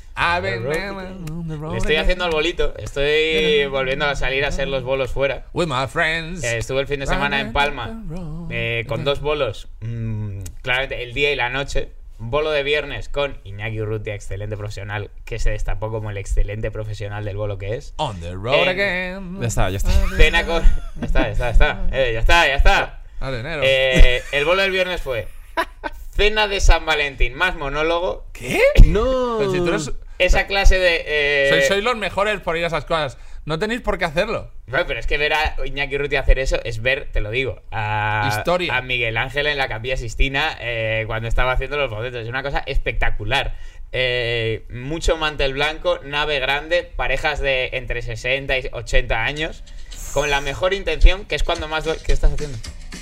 Le estoy haciendo el bolito. Estoy volviendo a salir a hacer los bolos fuera. With my friends. Estuve el fin de semana en Palma con 2 bolos. Claramente el día y la noche. Un bolo de viernes con Iñaki Urrutia, excelente profesional, que se destapó como el excelente profesional del bolo que es. On the road again. Ya está. Cena con... Ya está. El bolo del viernes fue cena de San Valentín más monólogo. ¿Qué? No. Pero si tú eres... Esa clase de... Sois los mejores por ir a esas cosas. No tenéis por qué hacerlo. Bueno, pero es que ver a Iñaki Urrutia hacer eso es ver, te lo digo, Historia. a Miguel Ángel en la Capilla Sixtina cuando estaba haciendo los bocetos. Es una cosa espectacular. Mucho mantel blanco, nave grande, parejas de entre 60 y 80 años, con la mejor intención, que es cuando más... ¿Qué estás haciendo?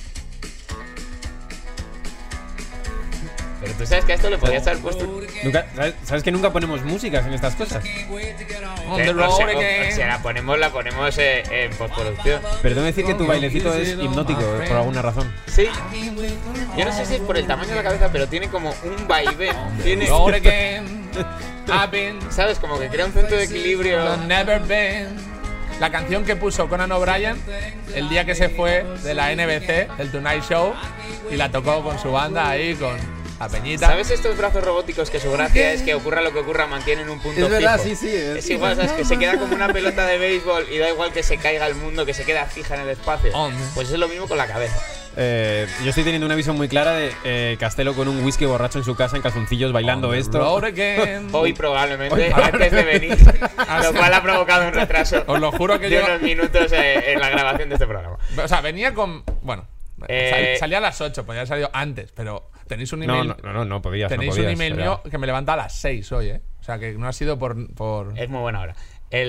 Pero tú sabes que a esto le podías haber puesto... ¿Sabes que nunca ponemos músicas en estas cosas? On the road O sea, la ponemos en postproducción. Pero tengo que decir que tu bailecito es hipnótico, por alguna razón. Sí. Yo no sé si es por el tamaño de la cabeza, pero tiene como un vaivén. Tiene... Road again. I've been. ¿Sabes? Como que crea un centro de equilibrio. Never been. La canción que puso Conan O'Brien el día que se fue de la NBC, el Tonight Show, y la tocó con su banda ahí, con La peñita. ¿Sabes estos brazos robóticos que su gracia es que ocurra lo que ocurra, mantienen un punto Es verdad, fijo? sí. Es igual, ¿sabes? Que se queda como una pelota de béisbol y da igual que se caiga el mundo, que se queda fija en el espacio. Pues es lo mismo con la cabeza. Yo estoy teniendo una visión muy clara de Castelo con un whisky borracho en su casa en calzoncillos bailando esto. Hoy probablemente, antes de venir, lo cual ha provocado un retraso. Os lo juro que de unos minutos en la grabación de este programa. O sea, venía con... Bueno, salía a las 8, podría haber salido antes, pero tenéis un email... No podías. Tenéis no podías, un email mío que me levanta a las 6 hoy, ¿eh? O sea, que no ha sido por... Es muy buena hora.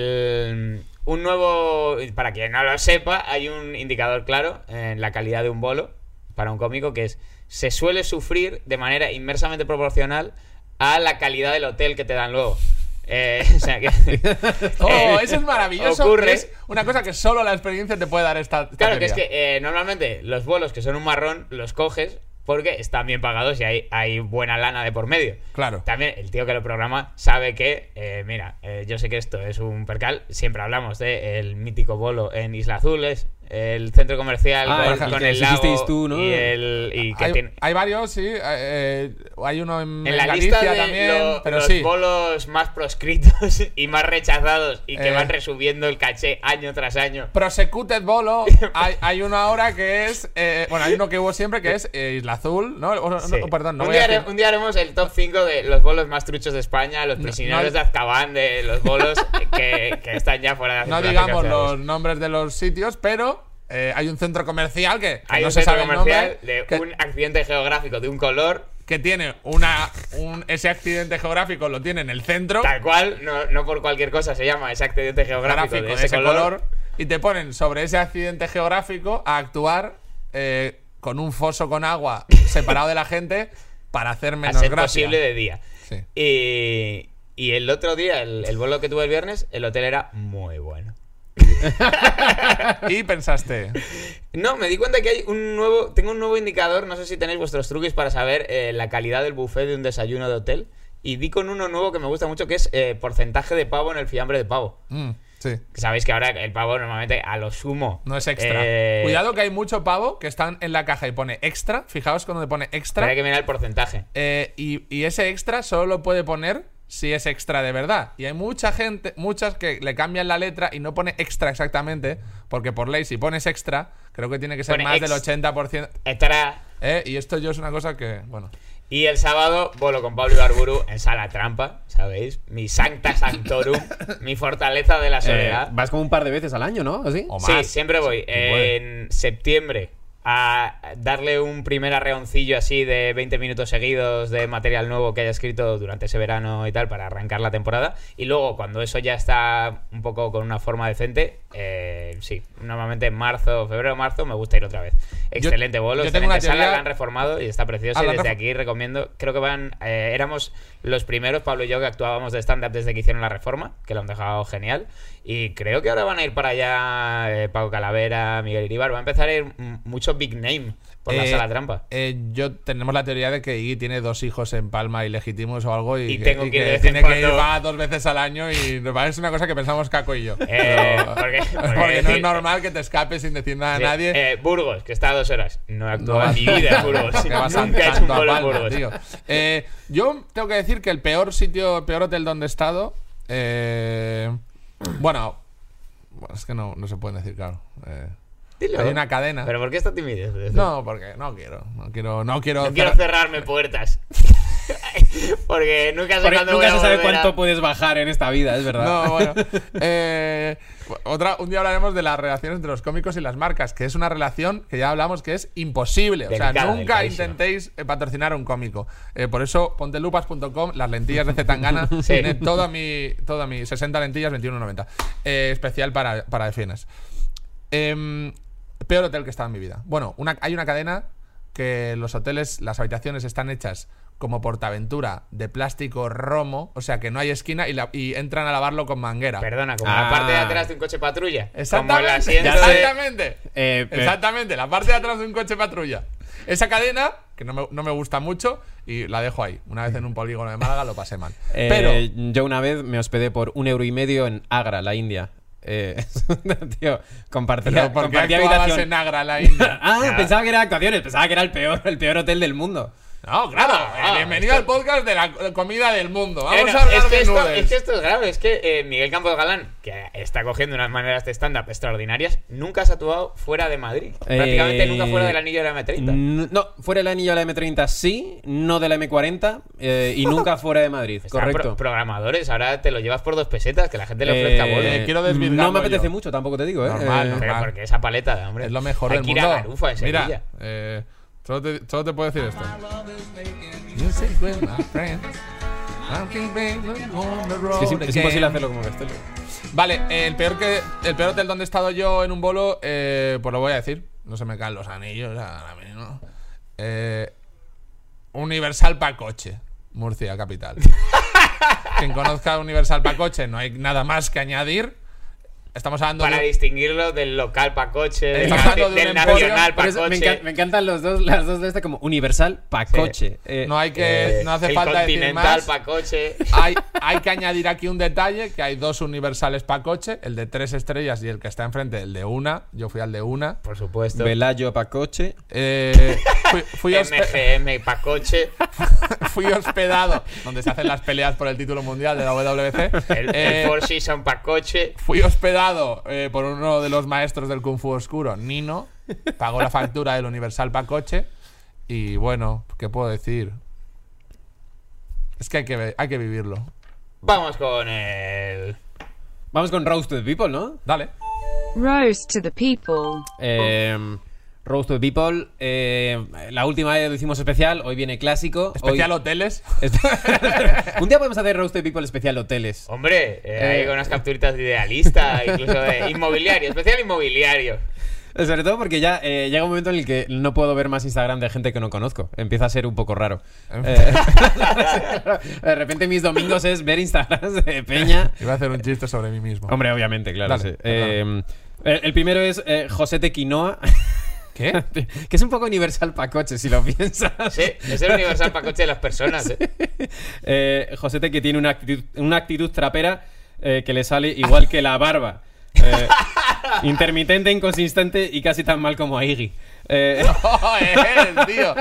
Un nuevo... Para quien no lo sepa, hay un indicador claro en la calidad de un bolo para un cómico que es... Se suele sufrir de manera inversamente proporcional a la calidad del hotel que te dan luego. O sea que... eso es maravilloso. Ocurre... Es una cosa que solo la experiencia te puede dar esta Claro, teoría. que es que normalmente los bolos que son un marrón los coges porque están bien pagados y hay buena lana de por medio. Claro. También el tío que lo programa sabe que, yo sé que esto es un percal. Siempre hablamos del mítico bolo en Isla Azules, el centro comercial con el lago tú, ¿no? Hay varios, sí. Hay uno en la Galicia lista de también, pero los sí. bolos más proscritos y más rechazados y que van resubiendo el caché año tras año. Prosecuted bolo. hay uno ahora que es... hay uno que hubo siempre que es Isla Azul, ¿no? Sí. Perdón, no un voy a decir... día haremos el top 5 de los bolos más truchos de España, los prisioneros de Azkaban, de los bolos que están ya fuera de la No circulación digamos comercial. los nombres de los sitios, pero hay un centro comercial que hay no un se centro sabe el comercial nombre, de un accidente geográfico de un color que tiene ese accidente geográfico lo tiene en el centro, tal cual, no por cualquier cosa se llama ese accidente geográfico de ese color, y te ponen sobre ese accidente geográfico a actuar con un foso con agua separado de la gente para hacer menos a ser gracia. posible de día. Sí. Y el otro día, el bolo que tuve el viernes, el hotel era muy bueno. Y pensaste... No, me di cuenta que tengo un nuevo indicador, no sé si tenéis vuestros truquis para saber la calidad del buffet de un desayuno de hotel. Y di con uno nuevo que me gusta mucho, que es porcentaje de pavo en el fiambre de pavo. Sí. Sabéis que ahora el pavo normalmente a lo sumo No es extra. Cuidado que hay mucho pavo que están en la caja y pone extra. Fijaos cuando pone extra. Pero hay que mirar el porcentaje. Y ese extra solo lo puede poner si es extra de verdad. Y hay muchas que le cambian la letra y no pone extra exactamente, porque por ley si pones extra, creo que tiene que ser Pone más del 80%. Extra. Y esto yo es una cosa que, bueno... Y el sábado, bolo con Pablo Ibarburu en Sala Trampa, ¿sabéis? Mi sancta sanctorum, mi fortaleza de la soledad. Vas como un par de veces al año, ¿no? ¿O sí? O Sí, más. siempre voy. En septiembre a darle un primer arreoncillo así de 20 minutos seguidos de material nuevo que haya escrito durante ese verano y tal para arrancar la temporada. Y luego, cuando eso ya está un poco con una forma decente, sí, normalmente en febrero-marzo me gusta ir otra vez. Excelente bolo, yo tengo una excelente sala, teoría- la han reformado y está preciosa. Ah, Y la han desde aquí recomiendo, creo que éramos los primeros, Pablo y yo, que actuábamos de stand-up desde que hicieron la reforma, que lo han dejado genial. Y creo que ahora van a ir para allá Paco Calavera, Miguel Iribar. Va a empezar a ir mucho big name por la Sala Trampa. Tenemos la teoría de que Iggy tiene 2 hijos en Palma ilegítimos o algo y tengo que ir de vez tiene en que ir cuando. va 2 veces al año y nos parece una cosa que pensamos Caco y yo. Porque no es normal que te escapes sin decir nada a nadie. Burgos, que está a 2 horas. No he actuado No en mi vida en Burgos. Que vas Nunca he hecho un tanto a bolo en Palma, Burgos. tío. Yo tengo que decir que el peor hotel donde he estado. Bueno, es que no se puede decir, claro. Dilo. Hay una cadena. ¿Pero por qué esta timidez? No, porque no quiero No quiero cerrarme puertas. Porque nunca sé Porque cuándo nunca voy a se sabe volver cuánto puedes bajar en esta vida, es verdad. No, bueno. Un día hablaremos de las relaciones entre los cómicos y las marcas, que es una relación que ya hablamos que es imposible. Delicada, o sea, nunca delicadísima. intentéis patrocinar a un cómico. Por eso, pontelupas.com, las lentillas de Zetangana, Sí. tiene toda mi 60 lentillas, 21,90. Especial para Fienes. Peor hotel que he estado en mi vida. Bueno, hay una cadena que los hoteles, las habitaciones están hechas como Portaventura de plástico romo, o sea que no hay esquina y entran a lavarlo con manguera. Perdona, como la parte de atrás de un coche patrulla. Como el Exactamente, asiento de... exactamente. Exactamente, la parte de atrás de un coche patrulla. Esa cadena, que no me gusta mucho, y la dejo ahí. Una vez en un polígono de Málaga lo pasé mal. Pero yo una vez me hospedé por €1,50 en Agra, la India. Tío, compartía ¿por qué compartía actuabas habitación. en Agra, la India? Pensaba que era actuaciones, pensaba que era el peor hotel del mundo. No, claro. Bienvenido al podcast de la comida del mundo. Vamos a hablar de noodles. Es que esto es grave. Es que Miguel Campos Galán, que está cogiendo unas maneras de stand-up extraordinarias, nunca se ha actuado fuera de Madrid. Prácticamente nunca fuera del anillo de la M30. No, fuera del anillo de la M30 sí, no de la M40 y nunca fuera de Madrid. Correcto. Programadores, ahora te lo llevas por 2 pesetas, que la gente le ofrezca bono. Quiero desvirgarlo. No me apetece mucho, tampoco te digo, Normal. Pero porque esa paleta, hombre. Es lo mejor del mundo. Hay que ir a Garufa en Sevilla. Mira, solo te puedo decir esto. Es imposible hacerlo como Castelo. Vale, el peor hotel donde he estado yo en un bolo, pues lo voy a decir. No se me caen los anillos ahora mismo. Universal Pacoche, Murcia, capital. Quien conozca Universal Pacoche, no hay nada más que añadir. Estamos hablando para distinguirlo del local Pacoche, del nacional Pacoche. Me encantan las dos de este como Universal Pacoche. Sí. No hace falta decir más. Continental Pacoche. Hay que añadir aquí un detalle, que hay 2 Universales Pacoche, el de 3 estrellas y el que está enfrente, el de 1. Yo fui al de 1. Por supuesto. Velayo Pacoche. Fui MGM Pacoche. Fui hospedado donde se hacen las peleas por el título mundial de la WWC. El Four Seasons Pacoche. Fui hospedado por uno de los maestros del Kung Fu Oscuro, Nino. Pagó la factura del Universal Pacoche. Y bueno, ¿qué puedo decir? Es que hay que vivirlo. Vamos con Roast to the People, ¿no? Dale. Roast to the People. Roast to the People. La última vez lo hicimos especial, hoy viene clásico. Especial hoteles. Un día podemos hacer Roast to the People especial hoteles. Hombre, hay unas capturitas de Idealista, incluso de inmobiliario, especial inmobiliario. Sobre todo porque ya llega un momento en el que no puedo ver más Instagram de gente que no conozco. Empieza a ser un poco raro. De repente mis domingos es ver Instagram de peña. Iba a hacer un chiste sobre mí mismo. Hombre, obviamente, claro. Dale, sí. El primero es Josete Quinoa. ¿Qué? Que es un poco Universal Pacoche, si lo piensas. Sí, es el Universal Pacoche de las personas. Josete, que tiene una actitud trapera que le sale igual que la barba. Intermitente, inconsistente y casi tan mal como a Iggy. Tío.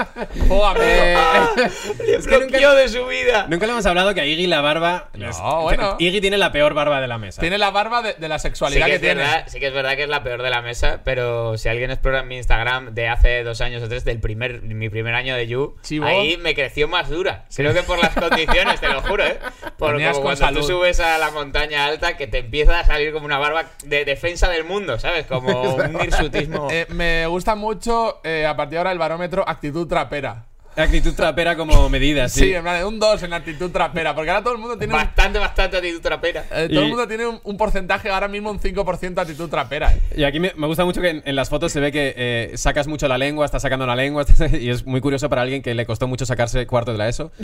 Es que nunca de su vida. Nunca le hemos hablado que a Iggy la barba. Bueno. Iggy tiene la peor barba de la mesa. Tiene la barba de la sexualidad que tiene. Sí que es verdad que es la peor de la mesa, pero si alguien explora mi Instagram de hace 2 años o 3, mi primer año de You, Chivo. Ahí me creció más dura. Creo que por las condiciones, te lo juro, Por como cuando tú subes a la montaña alta, que te empieza a salir como una barba de defensa del mundo, ¿sabes? Como un hirsutismo. Me gusta mucho, a partir de ahora, el barómetro actitud trapera. Actitud trapera como medida, sí. Sí, en plan, un 2 en actitud trapera. Porque ahora todo el mundo tiene bastante actitud trapera. Todo el mundo tiene un porcentaje, ahora mismo un 5% de actitud trapera. Y aquí me gusta mucho que en las fotos se ve que sacas mucho la lengua, estás sacando la lengua. Y es muy curioso para alguien que le costó mucho sacarse cuarto de la ESO.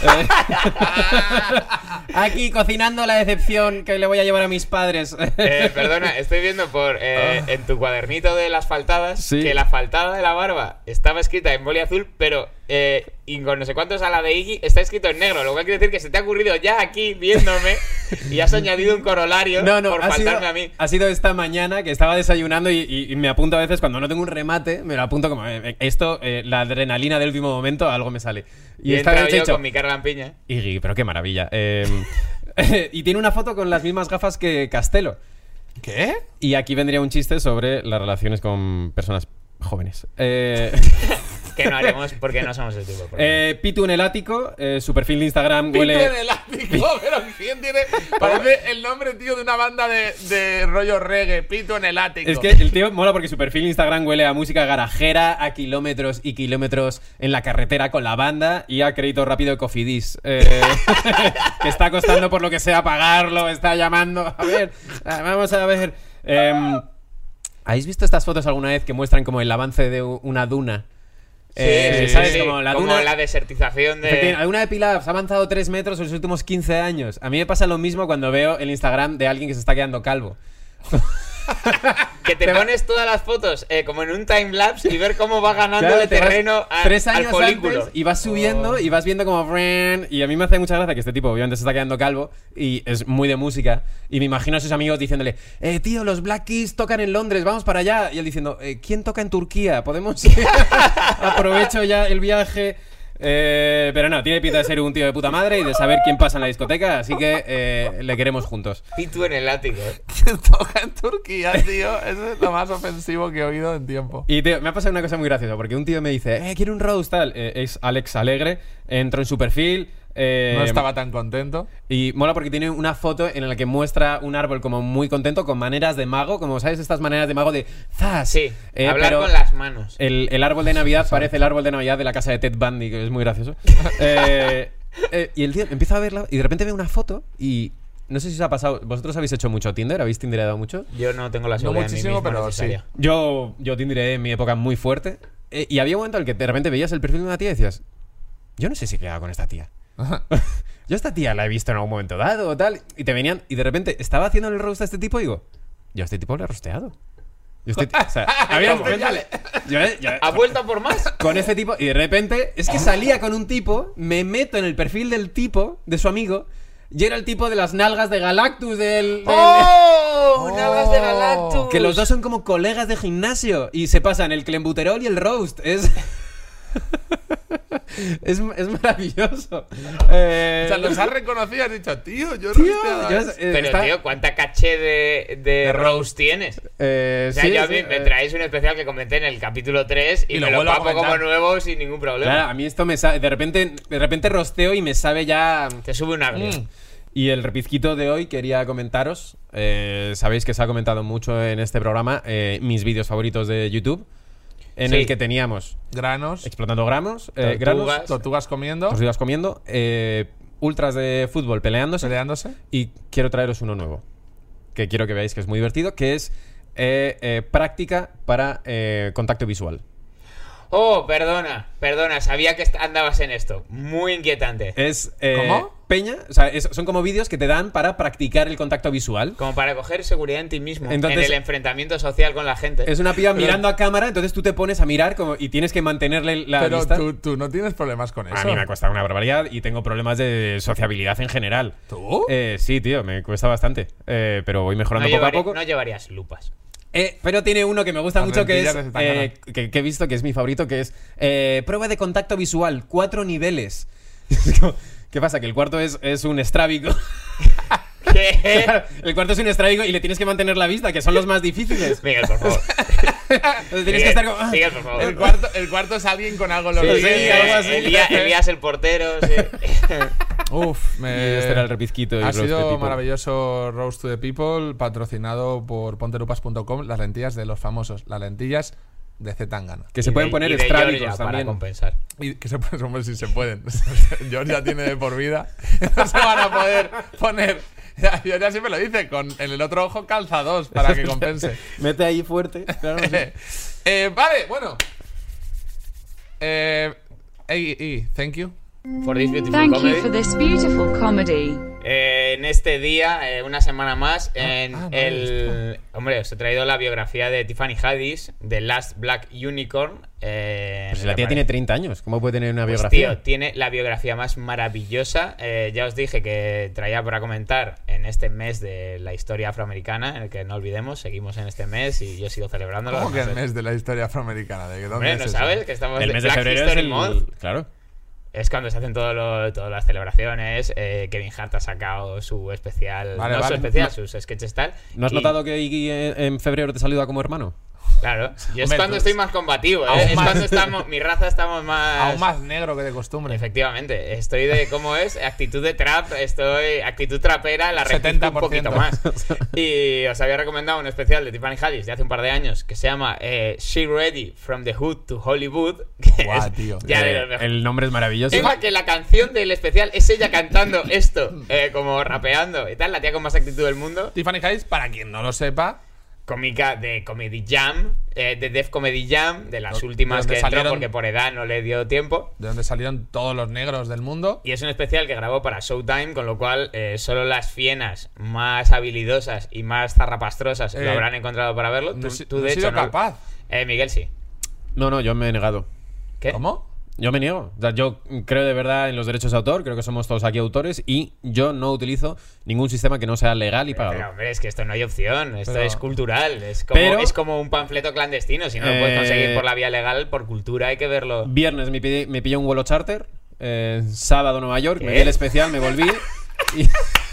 Aquí cocinando la decepción que le voy a llevar a mis padres. Perdona, estoy viendo en tu cuadernito de las faltadas, sí, que la faltada de la barba estaba escrita en boli azul, pero y con no sé cuántos a la de Iggy está escrito en negro, lo cual quiere decir que se te ha ocurrido ya aquí viéndome y has añadido un corolario por faltarme a mí. Ha sido esta mañana que estaba desayunando y me apunto a veces cuando no tengo un remate, me lo apunto como esto, la adrenalina del último momento, algo me sale. Y estaba yo con mi cara lampiña. Iggy, pero qué maravilla. Y tiene una foto con las mismas gafas que Castelo. ¿Qué? Y aquí vendría un chiste sobre las relaciones con personas jóvenes. Que no haremos porque no somos el tipo. Pitu en el ático, su perfil de Instagram huele. Pitu en el ático, pero ¿quién tiene? Parece el nombre, tío, de una banda de rollo reggae. Pitu en el ático. Es que el tío mola porque su perfil de Instagram huele a música garajera, a kilómetros y kilómetros en la carretera con la banda y a crédito rápido de Cofidis. Que está costando por lo que sea pagarlo, está llamando. A ver, vamos a ver. ¿Habéis visto estas fotos alguna vez que muestran como el avance de una duna? ¿Sabes? Sí, como la como duna, la desertización de... Alguna de Pilaps ha avanzado 3 metros en los últimos 15 años. A mí me pasa lo mismo cuando veo el Instagram de alguien que se está quedando calvo. Que te pones todas las fotos como en un timelapse y ver cómo va ganando de terreno al folículo. Antes y vas subiendo y vas viendo como... Y a mí me hace mucha gracia que este tipo obviamente se está quedando calvo y es muy de música. Y me imagino a sus amigos diciéndole: tío, los Black Keys tocan en Londres, vamos para allá. Y él diciendo: ¿quién toca en Turquía? ¿Podemos ir? Aprovecho ya el viaje. Pero no, tiene pinta de ser un tío de puta madre y de saber quién pasa en la discoteca, así que le queremos juntos. Pitu en el ático. ¿Quién toca en Turquía, tío? Eso es lo más ofensivo que he oído en tiempo. Y tío, me ha pasado una cosa muy graciosa, porque un tío me dice, quiero un roast tal. Es Alex Alegre, entro en su perfil. No estaba tan contento. Y mola porque tiene una foto en la que muestra un árbol como muy contento, con maneras de mago, como sabes, estas maneras de mago de ¡zas! Sí, hablar pero con las manos. El árbol de Navidad parece el árbol de Navidad de la casa de Ted Bundy, que es muy gracioso. Y el tío empieza a verla y de repente ve una foto y... No sé si os ha pasado. ¿Vosotros habéis hecho mucho Tinder? ¿Habéis tindereado mucho? Yo no tengo la No seguridad muchísimo, pero sí. Yo tinderé en mi época muy fuerte. Y había un momento en el que de repente veías el perfil de una tía y decías, yo no sé si he quedado con esta tía. Yo a esta tía la he visto en algún momento dado o tal. Y te venían. Y de repente estaba haciendo el roast a este tipo y digo, yo a este tipo le he rosteado. O sea, había un momento. ¿Ha vuelto por más? Con ese tipo. Y de repente es que salía con un tipo. Me meto en el perfil del tipo, de su amigo. Y era el tipo de las nalgas de Galactus ¡Oh! ¡Nalgas de Galactus! Que los dos son como colegas de gimnasio. Y se pasan el clenbuterol y el roast. Es maravilloso. O sea, los has reconocido y has dicho, tío, yo Pero, tío, ¿cuánta caché de roast tienes? O sea, sí, yo a mí me traéis un especial que comenté en el capítulo 3 y me lo papo como nuevo sin ningún problema. Claro, a mí esto me sabe. De repente rosteo y me sabe ya. Te sube un agrio. Y el repizquito de hoy quería comentaros. Sabéis que se ha comentado mucho en este programa mis vídeos favoritos de YouTube. En el que teníamos granos, explotando granos, tortugas comiendo, ultras de fútbol peleándose. Y quiero traeros uno nuevo, que quiero que veáis que es muy divertido, que es práctica para contacto visual. Oh, perdona, sabía que andabas en esto. Muy inquietante. Es ¿Cómo? Peña, o sea, son como vídeos que te dan para practicar el contacto visual. Como para coger seguridad en ti mismo. Entonces, en el enfrentamiento social con la gente. Es una piba mirando a cámara, entonces tú te pones a mirar y tienes que mantenerle la vista. Pero tú no tienes problemas con eso. A mí me ha costado una barbaridad y tengo problemas de sociabilidad en general. ¿Tú? Sí, tío, me cuesta bastante. Pero voy mejorando poco a poco. No llevarías lupas. Pero tiene uno que me gusta mucho, que es que he visto que es mi favorito, que es prueba de contacto visual, 4 niveles. ¿Qué pasa? Que el cuarto es un estrábico. ¿Qué? Claro, el cuarto es un estrábico y le tienes que mantener la vista, que son los más difíciles. Miguel, por favor. Entonces tienes que estar como... Miguel, por favor. El cuarto es alguien con algo en los Elías el portero. Sí. Uf, Y este era el repizquito. Ha sido maravilloso Roast to the People, patrocinado por pontelupas.com, las lentillas de los famosos, las lentillas de Zetangana. Que se pueden poner estrábicos también. Para compensar. Y que se pueden, hombre, si se pueden. Georgia tiene de por vida. No se van a poder poner. Georgia siempre lo dice, con en el otro ojo calza 2 para que compense. Mete ahí fuerte. Claro, sí. Vale, bueno. Thank you. For this beautiful Thank comedy. you for this beautiful comedy. En este día, una semana más, Hombre, os he traído la biografía de Tiffany Haddish, The Last Black Unicorn. Pero si la tía tiene 30 años, ¿cómo puede tener una Pues, biografía? tío, tiene la biografía más maravillosa. Ya os dije que traía para comentar en este mes de la historia afroamericana, en el que no olvidemos, seguimos en este mes y yo sigo celebrándolo. ¿Cómo que el mes de la historia afroamericana? ¿De dónde Hombre, es ¿no eso? sabes? Que estamos El mes de Black febrero History es Month. Claro. Es cuando se hacen todas las celebraciones. Kevin Hart ha sacado su especial. Su especial, sus sketches tal. ¿No has notado que Iggy en febrero te saluda como hermano? Claro. Yo es cuando estoy más combativo, ¿eh? Es cuando estamos. Mi raza estamos más. Aún más negro que de costumbre. Efectivamente. Estoy de. ¿Cómo es? Actitud de trap. Actitud trapera. La repito un poquito más. Y os había recomendado un especial de Tiffany Haddish de hace un par de años que se llama She Ready From the Hood to Hollywood. Que Guau, es tío. ya de los mejores. El nombre es maravilloso. Encima que la canción del especial es ella cantando esto, como rapeando y tal, la tía con más actitud del mundo. Tiffany Haddish, para quien no lo sepa, Cómica de Comedy Jam, de Def Comedy Jam, de las últimas que entró porque por edad no le dio tiempo. De donde salieron todos los negros del mundo. Y es un especial que grabó para Showtime, con lo cual solo las fienas más habilidosas y más zarrapastrosas lo habrán encontrado para verlo. No Tú de he sido hecho capaz. Miguel sí. No, yo me he negado. ¿Qué? ¿Cómo? Yo me niego. O sea, yo creo de verdad en los derechos de autor, creo que somos todos aquí autores y yo no utilizo ningún sistema que no sea legal y pagado. Pero hombre, es que esto no hay opción, esto es cultural, es como un panfleto clandestino, si no lo puedes conseguir por la vía legal, por cultura hay que verlo. Viernes me pillé un vuelo charter, sábado Nueva York, me vi el especial, me volví y...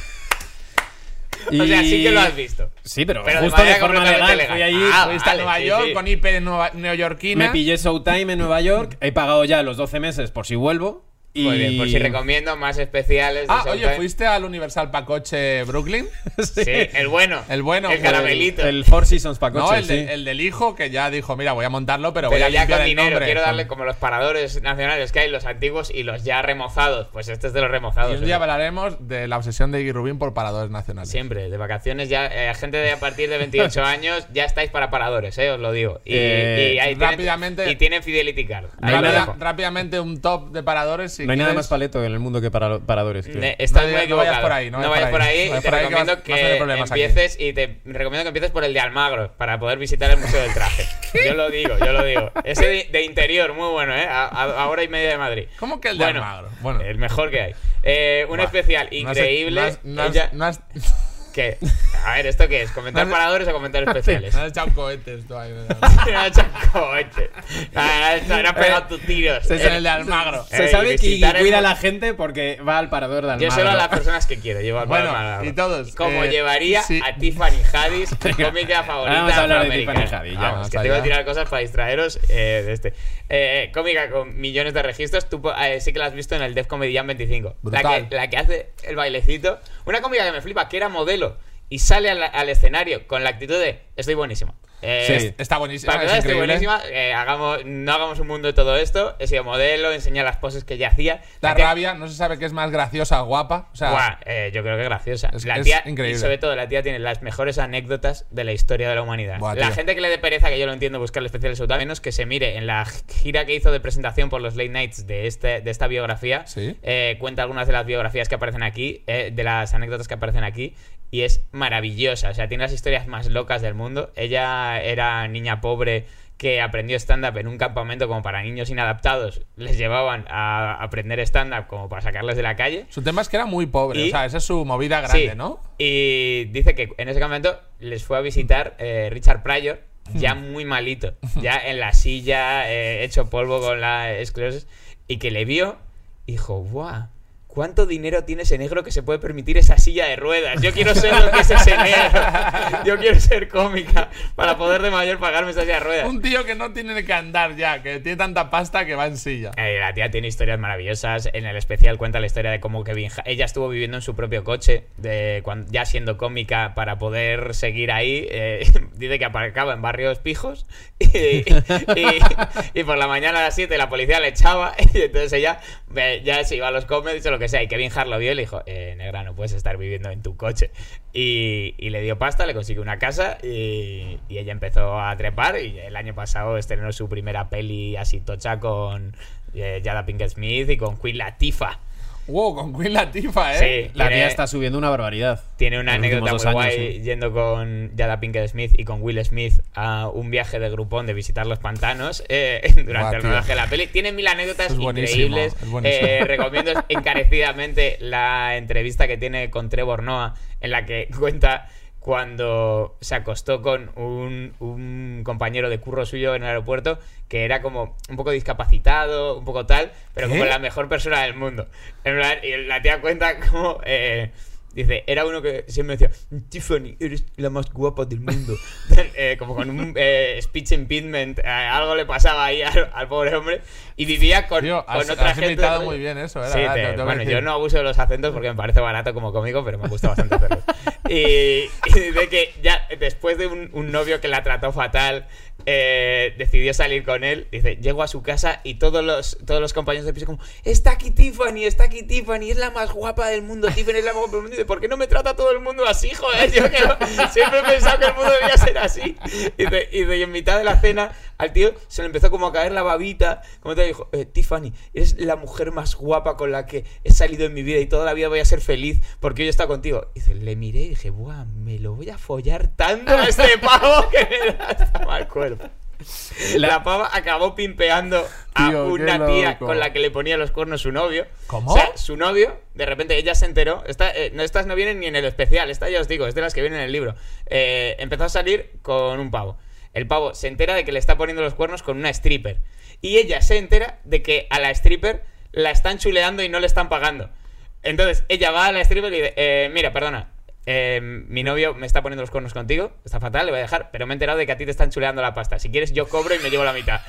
O sea, sí que lo has visto. Sí, pero justo de forma legal. Fui allí, fuiste a Nueva York con IP neoyorquina. Me pillé Showtime en Nueva York. He pagado ya los 12 meses por si vuelvo. Y... Muy bien, por si recomiendo más especiales de oye, ¿fuiste al Universal Pacoche Brooklyn? Sí, el bueno. El caramelito. El Four Seasons Pacoche. No, el del hijo que ya dijo, mira, voy a montarlo, pero voy ya a limpiar con el dinero. nombre. Quiero darle como los paradores nacionales que hay, los antiguos y los ya remozados. Pues este es de los remozados. Y un día hablaremos de la obsesión de Iggy Rubin por paradores nacionales. Siempre, de vacaciones ya, gente de a partir de 28 años ya estáis para paradores, os lo digo. Y ahí rápidamente, tienen Fidelity Card. Rápidamente un top de paradores. No hay nada más paleto en el mundo que paradores. Estás muy equivocado. No vayas por ahí. No vayas por ahí. Te recomiendo que empieces y te recomiendo que empieces por el de Almagro para poder visitar el Museo del Traje. Yo lo digo. Ese de interior, muy bueno, a hora y media de Madrid. ¿Cómo que el de Almagro? Bueno, el mejor que hay. Un especial increíble. ¿Qué? A ver, ¿esto qué es? ¿Comentar paradores o comentar especiales? Me has echado cohetes tú ahí. Me has echado cohetes. No has pegado tus tiros. Es el de Almagro. Se sabe que cuida a la gente porque va al parador de Almagro. Yo solo a las personas que quiero llevo al parador de Almagro. Y todos. Como llevaría a Tiffany Haddish, cómica favorita. Vamos a hablar de Tiffany Haddish. Vamos, que te voy a tirar cosas para distraeros de este. Cómica con millones de registros. Tú sí que la has visto en el Def Comedy Jam 25. La que hace el bailecito. Una cómica que me flipa, que era modelo y sale al escenario con la actitud de estoy buenísima. Sí, está buenísima. Para empezar, estoy buenísima. No hagamos un mundo de todo esto. He sido modelo, enseñé las poses que ya hacía. La rabia, no se sabe qué es más graciosa o guapa. O sea, yo creo que es graciosa. Es Y increíble. sobre todo, la tía tiene las mejores anécdotas de la historia de la humanidad. La gente que le dé pereza, que yo lo entiendo, buscarle especiales o menos, que se mire en la gira que hizo de presentación por los Late Nights de esta biografía. ¿Sí? Cuenta algunas de las biografías que aparecen aquí, de las anécdotas que aparecen aquí. Y es maravillosa, o sea, tiene las historias más locas del mundo. Ella era niña pobre que aprendió stand-up en un campamento como para niños inadaptados. Les llevaban a aprender stand-up como para sacarles de la calle. Su tema es que era muy pobre, o sea, esa es su movida grande, ¿no? Y dice que en ese campamento les fue a visitar Richard Pryor, ya muy malito, ya en la silla, hecho polvo con la esclerosis, y que le vio y dijo, ¡guau! ¿Cuánto dinero tiene ese negro que se puede permitir esa silla de ruedas? Yo quiero ser lo que es ese negro. Yo quiero ser cómica para poder de mayor pagarme esa silla de ruedas. Un tío que no tiene que andar ya, que tiene tanta pasta que va en silla. La tía tiene historias maravillosas. En el especial cuenta la historia de cómo ella estuvo viviendo en su propio coche, ya siendo cómica para poder seguir ahí. Dice que aparcaba en barrios pijos y por la mañana a las 7 la policía le echaba y entonces ella ya se iba a los comedies o lo que sea, y Kevin Hart lo vio y le dijo, negra, no puedes estar viviendo en tu coche. Y le dio pasta, le consiguió una casa y ella empezó a trepar, y el año pasado estrenó su primera peli así tocha con Jada Pinkett Smith y con Queen Latifah. Wow, con Queen Latifah, Sí, la tía está subiendo una barbaridad. Tiene una anécdota muy guay yendo con Jada Pinkett Smith y con Will Smith a un viaje de grupón de visitar los pantanos durante el rodaje de la peli. Tiene 1000 anécdotas increíbles. Recomiendo encarecidamente la entrevista que tiene con Trevor Noah, en la que cuenta cuando se acostó con un compañero de curro suyo en el aeropuerto que era como un poco discapacitado, un poco tal, pero como la mejor persona del mundo. En plan, y la tía cuenta como... dice, era uno que siempre decía, Tiffany, eres la más guapa del mundo. Como con un speech impediment, algo le pasaba ahí al pobre hombre. Y vivía con otra has gente. imitado muy bien eso, sí, bueno, yo no abuso de los acentos porque me parece barato como cómico, pero me gusta bastante hacerlo. Y dice que ya después de un novio que la trató fatal, decidió salir con él. Dice, llego a su casa y todos los compañeros de piso como, está aquí Tiffany, es la más guapa del mundo, Tiffany es la más guapa del mundo. Y dice, ¿por qué no me trata todo el mundo así, joder? Yo siempre he pensado que el mundo debía ser así. Y en mitad de la cena al tío se le empezó como a caer la babita, como te dijo, Tiffany, eres la mujer más guapa con la que he salido en mi vida y toda la vida voy a ser feliz porque hoy está contigo. Y dice, le miré y dije, buah, me lo voy a follar tanto a este pavo que me da hasta mal cuerpo. La pava acabó pimpeando a Tío, una qué tía loco. con la que le ponía los cuernos su novio. ¿Cómo? O sea, su novio, de repente ella se enteró. Estas no vienen ni en el especial, esta ya os digo, es de las que vienen en el libro. Empezó a salir con un pavo. El pavo se entera de que le está poniendo los cuernos con una stripper. Y ella se entera de que a la stripper la están chuleando y no le están pagando. Entonces ella va a la stripper y dice, mira, perdona, mi novio me está poniendo los cuernos contigo, está fatal, le voy a dejar, pero me he enterado de que a ti te están chuleando la pasta. Si quieres yo cobro y me llevo la mitad.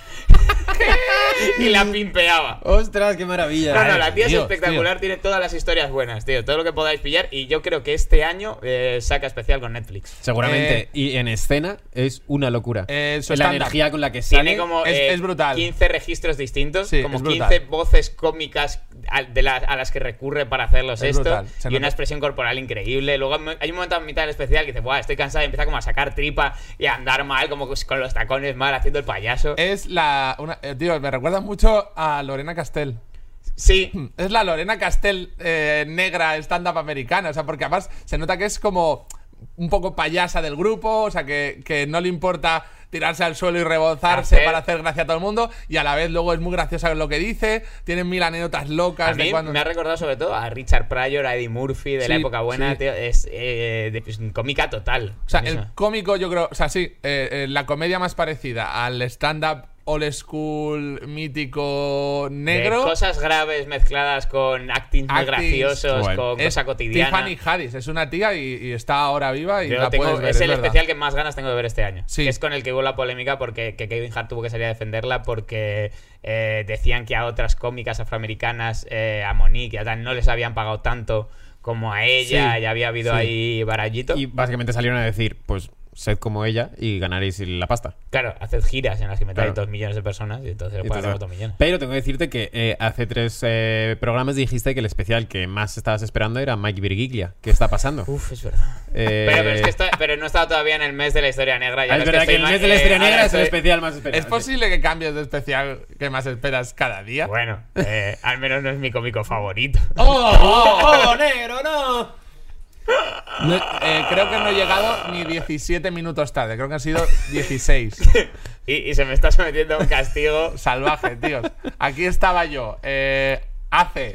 Y la pimpeaba. ¡Ostras, qué maravilla! No, la tía es Dios, espectacular, tiene todas las historias buenas, tío. Todo lo que podáis pillar. Y yo creo que este año saca especial con Netflix. Seguramente. Y en escena es una locura. Su la stand-up. energía con la que sale. Tiene como es brutal. 15 registros distintos, Sí, como es 15 brutal. voces cómicas a las que recurre para hacerlos Es esto. brutal, se Y nota. una expresión corporal increíble. Luego hay un momento a mitad del especial que dice, buah, estoy cansada, y empieza como a sacar tripa y a andar mal, como con los tacones mal, haciendo el payaso. Es tío, me recuerda mucho a Lorena Castell. Sí. Es la Lorena Castell negra stand-up americana. O sea, porque además se nota que es como un poco payasa del grupo. O sea, que no le importa tirarse al suelo y rebozarse para hacer gracia a todo el mundo. Y a la vez luego es muy graciosa lo que dice. Tiene 1000 anécdotas locas. A mí de cuando... me ha recordado sobre todo a Richard Pryor, a Eddie Murphy de la Sí, época buena, sí. tío. Es cómica total. O sea, Misma. el cómico, yo creo, o sea, sí, la comedia más parecida al stand-up old school mítico negro. De cosas graves mezcladas con actings muy Actings, graciosos, guay. con es cosa cotidiana. Tiffany Haddish, es una tía y está ahora viva y Yo la puedes ver. es el verdad. especial que más ganas tengo de ver este año. Sí. Que es con el que hubo la polémica porque que Kevin Hart tuvo que salir a defenderla porque decían que a otras cómicas afroamericanas, a Monique y a tal, no les habían pagado tanto como a ella, Sí. y había habido Sí. ahí barallito. Y básicamente salieron a decir, pues, sed como ella y ganaréis la pasta. Claro, haced giras en las que metáis Claro. 2 millones de personas y entonces Y pagaremos entonces- 2 millones. Pero tengo que decirte que hace 3 programas dijiste que el especial que más estabas esperando era Mike Birgiglia. ¿Qué está pasando? Uf, es verdad. Pero es que pero no he estado todavía en el mes de la historia negra. Ya Es no verdad que el mes de la historia negra es el especial más esperado. ¿Es posible que cambies de especial que más esperas cada día? Bueno, al menos no es mi cómico favorito. ¡Oh, negro, no! Creo que no he llegado ni 17 minutos tarde. Creo que han sido 16. Y se me está sometiendo a un castigo. Salvaje, tíos. Aquí estaba yo hace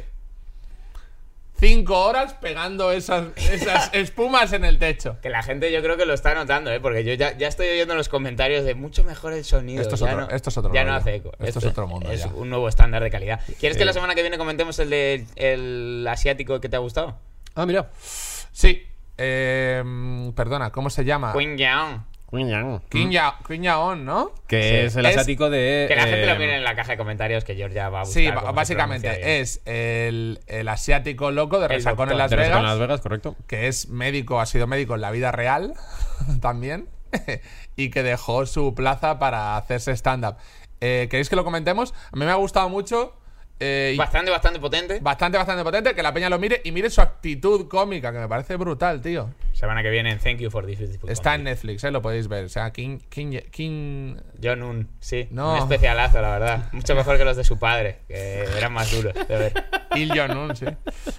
5 horas pegando esas espumas en el techo. Que la gente yo creo que lo está notando, porque yo ya estoy oyendo en los comentarios de mucho mejor el sonido. Esto es ya otro- no, esto es otro Ya no rollo. hace eco. Esto es otro mundo Es ya. un nuevo estándar de calidad. ¿Quieres que la semana que viene comentemos el asiático que te ha gustado? Ah, mira. Sí. Perdona, ¿cómo se llama? Queen Yang. Kim Yaon, ¿no? Que Sí. es el asiático de... Que la gente lo mire en la caja de comentarios que George ya va a buscar. Sí, cómo se pronuncia básicamente bien. es el asiático loco de Resacón doctor. en Las de Resacón Vegas, en Las Vegas, correcto. que es médico, ha sido médico en la vida real también, y que dejó su plaza para hacerse stand-up. ¿Queréis que lo comentemos? A mí me ha gustado mucho. Bastante potente. Bastante potente, que la peña lo mire y mire su actitud cómica, que me parece brutal, tío. Semana que viene en Thank You for This Beautiful Está en Comedy. Netflix, lo podéis ver. O sea, King John Un, sí. No. Un especialazo, la verdad. Mucho mejor que los de su padre, que eran más duros de ver. Il Jong-un, sí.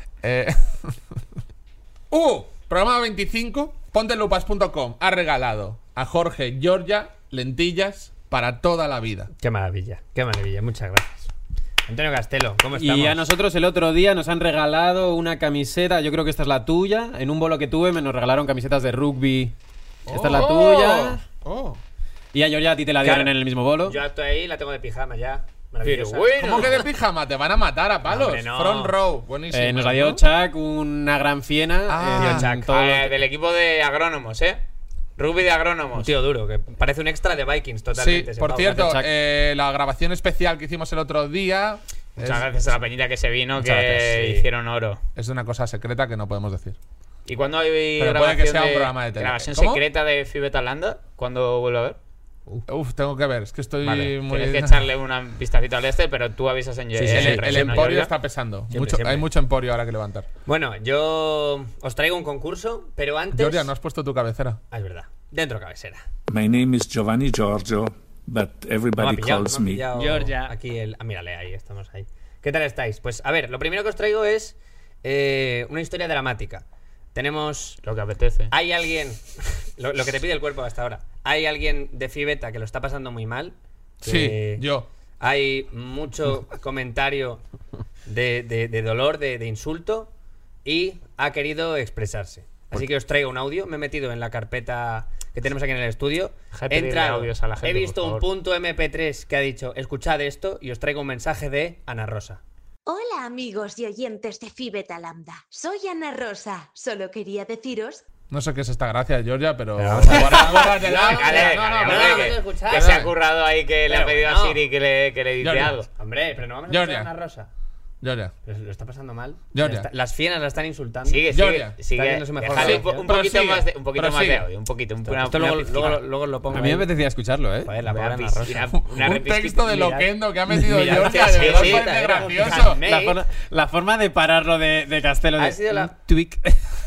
Programa 25, pontelupas.com ha regalado a Jorge Georgia lentillas para toda la vida. Qué maravilla, muchas gracias. Antonio Castelo, ¿cómo estamos? Y a nosotros el otro día nos han regalado una camiseta, yo creo que esta es la tuya. En un bolo que tuve nos regalaron camisetas de rugby. Esta es la tuya. Oh. Y a Georgia a ti te la dieron Claro. en el mismo bolo. Yo estoy ahí, la tengo de pijama ya. Pero Maravillosa. bueno. ¿Cómo que de pijama? Te van a matar a palos. hombre, no. Front row, buenísimo. Nos la dio ¿no? Chuck, una gran fiena. Ah, en tío Chuck. todo lo que- Del equipo de agrónomos, Rugby de agrónomos. Un tío duro, que parece un extra de Vikings Sí, totalmente. ese por pavo. cierto, Chuck. la grabación especial que hicimos el otro día Muchas gracias a la peñita que se vino, Muchas que gracias, sí. hicieron oro. es de una cosa secreta que no podemos decir. ¿Y cuándo hay Pero puede que sea un programa de tele. grabación ¿Cómo? secreta de Fibetalanda? ¿Cuándo vuelve a ver? Uf, tengo que ver, es que estoy Vale, muy... tienes que echarle un vistacito al pero tú avisas en Sí, El, sí, el resumen, ¿no, emporio Georgia? está pesando. Siempre. Hay mucho emporio ahora que levantar. Bueno, yo os traigo un concurso, pero antes... Georgia, ¿no has puesto tu cabecera? Ah, es verdad. Dentro cabecera. My name is Giovanni Giorgio, but everybody calls me. Georgia. Aquí mírale, ahí estamos ahí. ¿Qué tal estáis? Pues a ver, lo primero que os traigo es una historia dramática. Tenemos... Lo que apetece. Hay alguien... lo que te pide el cuerpo hasta ahora. Hay alguien de Fibeta que lo está pasando muy mal. Sí, yo. Hay mucho comentario de dolor, de insulto, y ha querido expresarse. Así que os traigo un audio. Me he metido en la carpeta que tenemos aquí en el estudio. He entrado, audios a la gente, he visto por un favor. punto MP3 que ha dicho: escuchad esto, y os traigo un mensaje de Ana Rosa. Hola amigos y oyentes de Fibeta Lambda, soy Ana Rosa, solo quería deciros... No sé qué es esta gracia, Georgia, pero... Que se ha currado ahí, que le ha pedido a Siri que le dice Georgia. algo. Hombre, pero no vamos a Georgia. escuchar a Ana Rosa. Georgia. Pero lo está pasando mal. Georgia. Las fienas la están insultando. Sigue, Georgia. sigue. Está yéndose mejor. Déjale Prosigue. un poquito más de Prosigue. audio, un poquito. Esto luego lo pongo. A mí me ahí. apetecía escucharlo, ¿eh? Joder, la Voy a pobre Ana pis- Rosa. Un texto de Mirad. loquendo que ha metido Mirad, Georgia, sí, de verdad sí, parece era gracioso. La forma de pararlo de Castelo Ha de sido la- tweak.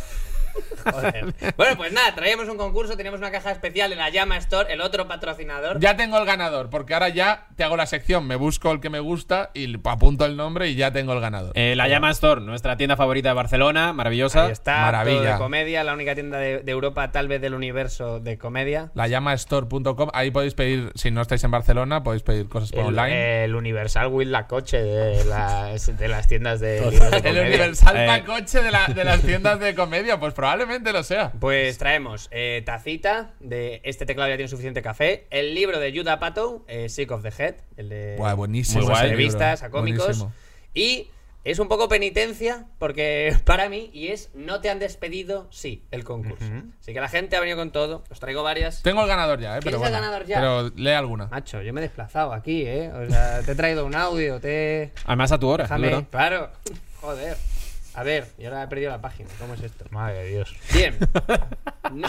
Joder. Bueno, pues nada, traíamos un concurso, teníamos una caja especial en la Llama Store, el otro patrocinador. Ya tengo el ganador, porque ahora ya te hago la sección, me busco el que me gusta y apunto el nombre y ya tengo el ganador. La Llama Store, nuestra tienda favorita de Barcelona, maravillosa. Ahí está, Maravilla. todo de comedia, la única tienda de Europa, tal vez del universo, de comedia. Layamasstore.com, ahí podéis pedir, si no estáis en Barcelona, podéis pedir cosas por online. El Universal with la coche de las tiendas de libros de El comedia. universal pacoche de las tiendas de comedia, pues probablemente lo sea. Pues traemos tacita de Este teclado ya tiene suficiente café, el libro de Judah Apatow, Sick of the Head, el de Buah, buenísimo. Muy guay. ese libro, entrevistas a cómicos. buenísimo. Y es un poco penitencia porque para mí, y es No te han despedido, sí, el concurso. Así que la gente ha venido con todo, os traigo varias. Tengo el ganador ya, ¿Quién pero es el bueno. ganador ya? Pero lee alguna. Macho, yo me he desplazado aquí, O sea, te he traído un audio, Además a tu hora, Déjame, ¿verdad? claro. Joder. A ver, y ahora he perdido la página. ¿Cómo es esto? Madre de Dios. Bien. No.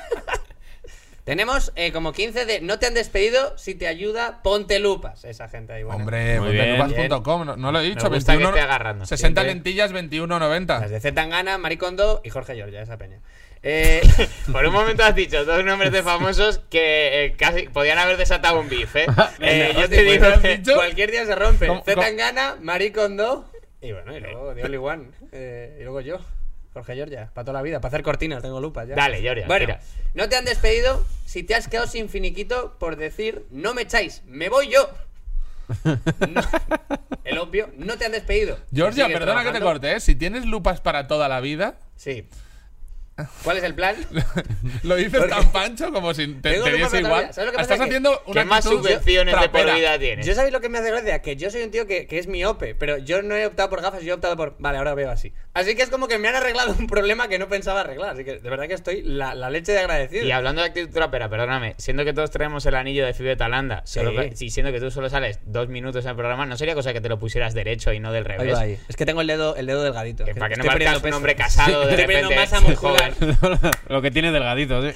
Tenemos como 15 de No te han despedido, si te ayuda, ponte lupas. Esa gente ahí, bueno. Hombre, Muy bien. pontelupas.com, no lo he dicho. Me gusta que 21, esté agarrando. 60 Siempre. lentillas, Las 21,90. de Zetangana, Maricondo y Jorge Giorgia, esa peña. Por un momento has dicho dos nombres de famosos que casi podían haber desatado un beef, yo te digo ¿has que dicho? cualquier día se rompe. ¿Cómo- Zetangana, Maricondo y bueno, y luego The Only One. Y luego yo. Jorge Giorgia, para toda la vida, para hacer cortinas, tengo lupas ya. Dale, Giorgia, Bueno, tira. no te han despedido si te has quedado sin finiquito por decir no me echáis, me voy yo. No, el obvio, no te han despedido. Georgia, Sigues perdona que te trabajando. corte, ¿eh? Si tienes lupas para toda la vida, Sí. ¿Cuál es el plan? lo dices tan pancho como si te Tengo lupas diese para toda la igual. vida. ¿Sabes lo que Estás pasa? haciendo una ¿Qué más actitud subvenciones de por trapera. vida tienes? Yo sabéis lo que me hace gracia, que yo soy un tío que es miope, pero yo no he optado por gafas, yo he optado por... Vale, ahora veo así. Así que es como que me han arreglado un problema que no pensaba arreglar, así que de verdad que estoy la leche de agradecido. Y hablando de actitud trapera, perdóname, siendo que todos traemos el anillo de Fibeta Landa, Sí. siendo que tú solo sales 2 minutos en el programa, ¿no sería cosa que te lo pusieras derecho y no del Ahí revés? va ahí. Es que tengo el dedo delgadito. Para que no Estoy marcas perdiendo un peso. hombre casado de Estoy repente, perdiendo masa muscular. joven. Lo que tiene delgadito, sí.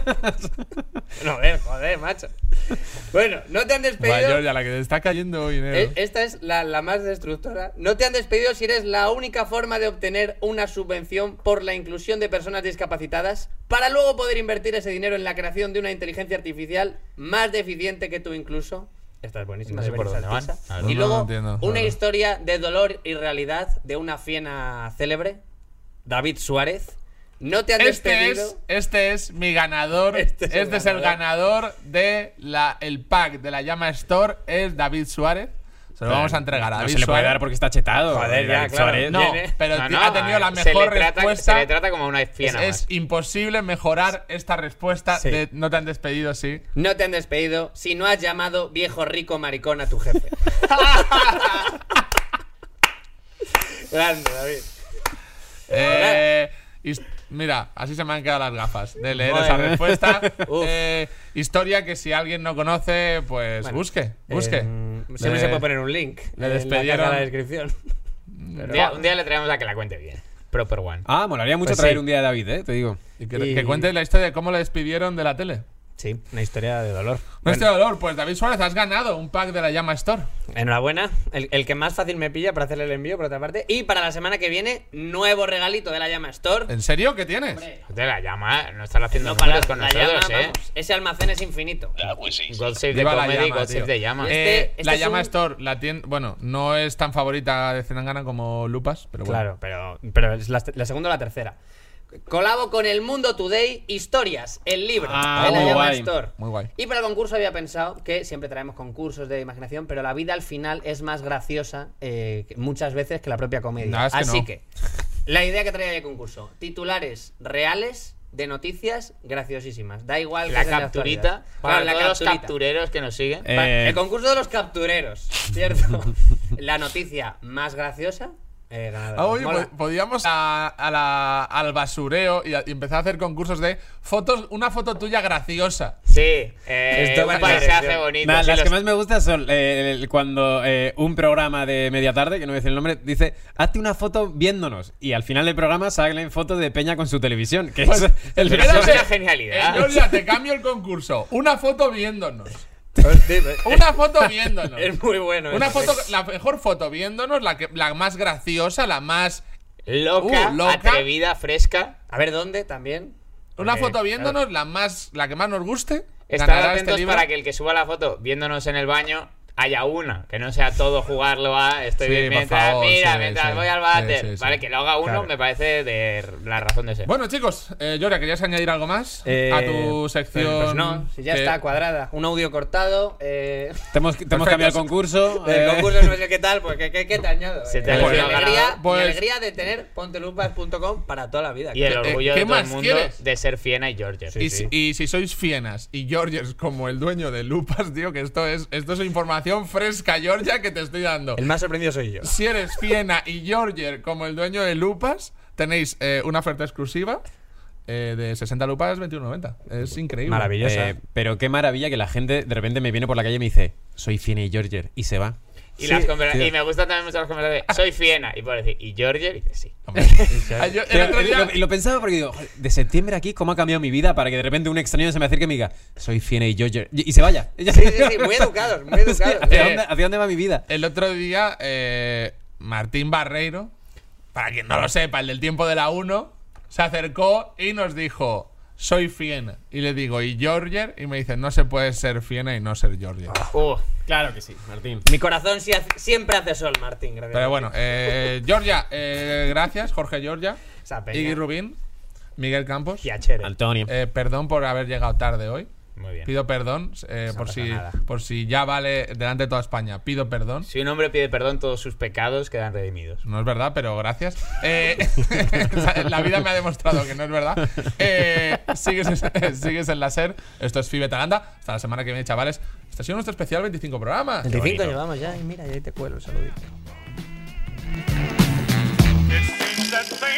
No, joder, macho. Bueno, no te han Va, despedido. Georgia, la que te está cayendo hoy, negro. Esta es la más destructora. No te han despedido si eres la única forma de obtener una subvención por la inclusión de personas discapacitadas para luego poder invertir ese dinero en la creación de una inteligencia artificial más deficiente que tú incluso. Esta es buenísima. No sé de por Beris dónde van. Alpisa. A ver. Y No, luego no entiendo, la una verdad. historia de dolor y realidad de una fiena célebre, David Suárez. No te han despedido. Este es mi ganador. Este es el Este es el ganador de el pack de la Llama Store. Es David Suárez. Se lo vamos a entregar a No David se le puede Suárez. dar porque está chetado. Joder, ya, David claro. Suárez. No, Viene. pero No, ha tenido la se le mejor trata- respuesta. Se le trata como una fiena Es más. imposible mejorar esta respuesta Sí. de no te han despedido, sí. No te han despedido si no has llamado viejo rico maricón a tu jefe. Grande, David. Mira, así se me han quedado las gafas de leer Bueno. esa respuesta. Uf. Historia que si alguien no conoce, pues Bueno, busque. Siempre Le- se puede poner un link le en despedieron- la caja de la descripción. Un día le traemos a que la cuente bien. Proper one. Ah, molaría mucho Pues traer sí. un día de David, te digo. Y que cuente la historia de cómo le despidieron de la tele. Sí, una historia de dolor. No este dolor, pues David Suárez, has ganado un pack de la Llama Store. Enhorabuena. El que más fácil me pilla para hacerle el envío, por otra parte. Y para la semana que viene, nuevo regalito de la Llama Store. ¿En serio? ¿Qué tienes? Joder, la llama, no están haciendo No parar, números con la nosotros, llama, vamos, ese almacén es infinito. God Save the Viva la Comedy, Llama, God Save tío. the Llama. Este La es Llama un- Store, la tienda, bueno, no es tan favorita de Zetangana como Lupas, pero bueno. Claro, pero es la segunda o la tercera. Colabo con El Mundo Today, Historias, el libro. Muy Llama guay. Store. Muy guay. Y para el concurso había pensado que siempre traemos concursos de imaginación, pero la vida al final es más graciosa muchas veces que la propia comedia. No, es que Así no. que, la idea que traía el concurso, titulares reales de noticias graciosísimas. Da igual La que sea de capturita. actualidad. Para Claro, todos los capturita. captureros que nos siguen. El concurso de los captureros, ¿cierto? La noticia más graciosa. Ganadora. Oye, Mola. podíamos al basureo y empezar a hacer concursos de fotos, una foto tuya graciosa. Sí, Esto un me paisaje pareció. bonito. Nada, sí, las los- que más me gustan son cuando un programa de media tarde, que no voy a decir el nombre, dice: hazte una foto viéndonos. Y al final del programa salen fotos de Peña con su televisión. Que Pues, es el Pero eso es espérate, una genialidad. Georgia, te cambio el concurso. Una foto viéndonos. Una foto viéndonos. Es muy bueno. Una eso. foto, la mejor foto viéndonos, la más graciosa, la más. Loca, loca. atrevida, fresca. A ver dónde también. Una Porque, foto viéndonos, la que más nos guste. Estar ganará atentos libro. para que el que suba la foto viéndonos en el baño haya una, que no sea todo jugarlo a estoy Sí, bien por mientras, favor, mira, sí, mientras sí. voy al váter. Sí, sí, sí. Vale, que lo haga uno Claro. me parece de la razón de ser. Bueno, chicos, Georgia, ¿querías añadir algo más a tu sección? Pues no, si ya está cuadrada. Un audio cortado. Te hemos Perfecto. cambiado el concurso. El concurso no sé qué tal, pues ¿qué te añado? Se te Mi ha olvidado alegría, ganador. Pues- mi alegría de tener pontelupas.com para toda la vida. y el orgullo ¿qué de todo el más mundo quieres? de ser Fiena y Georgia. Y si sois fienas y Georges como el dueño de Lupas, tío, que esto es información fresca, Georgia, que te estoy dando. El más sorprendido soy yo. Si eres fiena y Georger como el dueño de Lupas, tenéis una oferta exclusiva de 60 lupas 21,90. Es increíble. Maravillosa. Pero qué maravilla que la gente de repente me viene por la calle y me dice: soy Fiena y Georger, y se va. Y, Sí, tío. y me gustan también mucho las conversaciones de soy Fiena. Y puedo decir, ¿y Georgia? Y dice, sí. Hombre. Ay, yo- el Pero, otro día- y lo pensaba porque digo: "Joder, de septiembre aquí, ¿cómo ha cambiado mi vida para que de repente un extraño se me acerque y me diga: soy Fiena y Georger, y se vaya? Sí, muy educados, muy educados. ¿Hacia dónde va mi vida? El otro día, Martín Barreiro, para quien no lo sepa, el del tiempo de la 1, se acercó y nos dijo: soy fiena. Y le digo: ¿y Georger? Y me dice: no se puede ser fiena y no ser Georger. Claro que sí, Martín. Mi corazón siempre hace sol, Martín. Gracias. Pero bueno, Georgia, gracias, Jorge Georgia, Esa peña. Iggy Rubín, Miguel Campos. Piacere. Antonio. Perdón por haber llegado tarde hoy. Muy bien. Pido perdón por si ya vale delante de toda España. Pido perdón. Si un hombre pide perdón, todos sus pecados quedan redimidos. No es verdad, pero gracias. La vida me ha demostrado que no es verdad. Sigues en la SER. Esto es Fibe Talanda. Hasta la semana que viene, chavales. Este ha sido nuestro especial 25 programas. 25 llevamos ya y mira, y ahí te cuelo el saludito. It seems that fate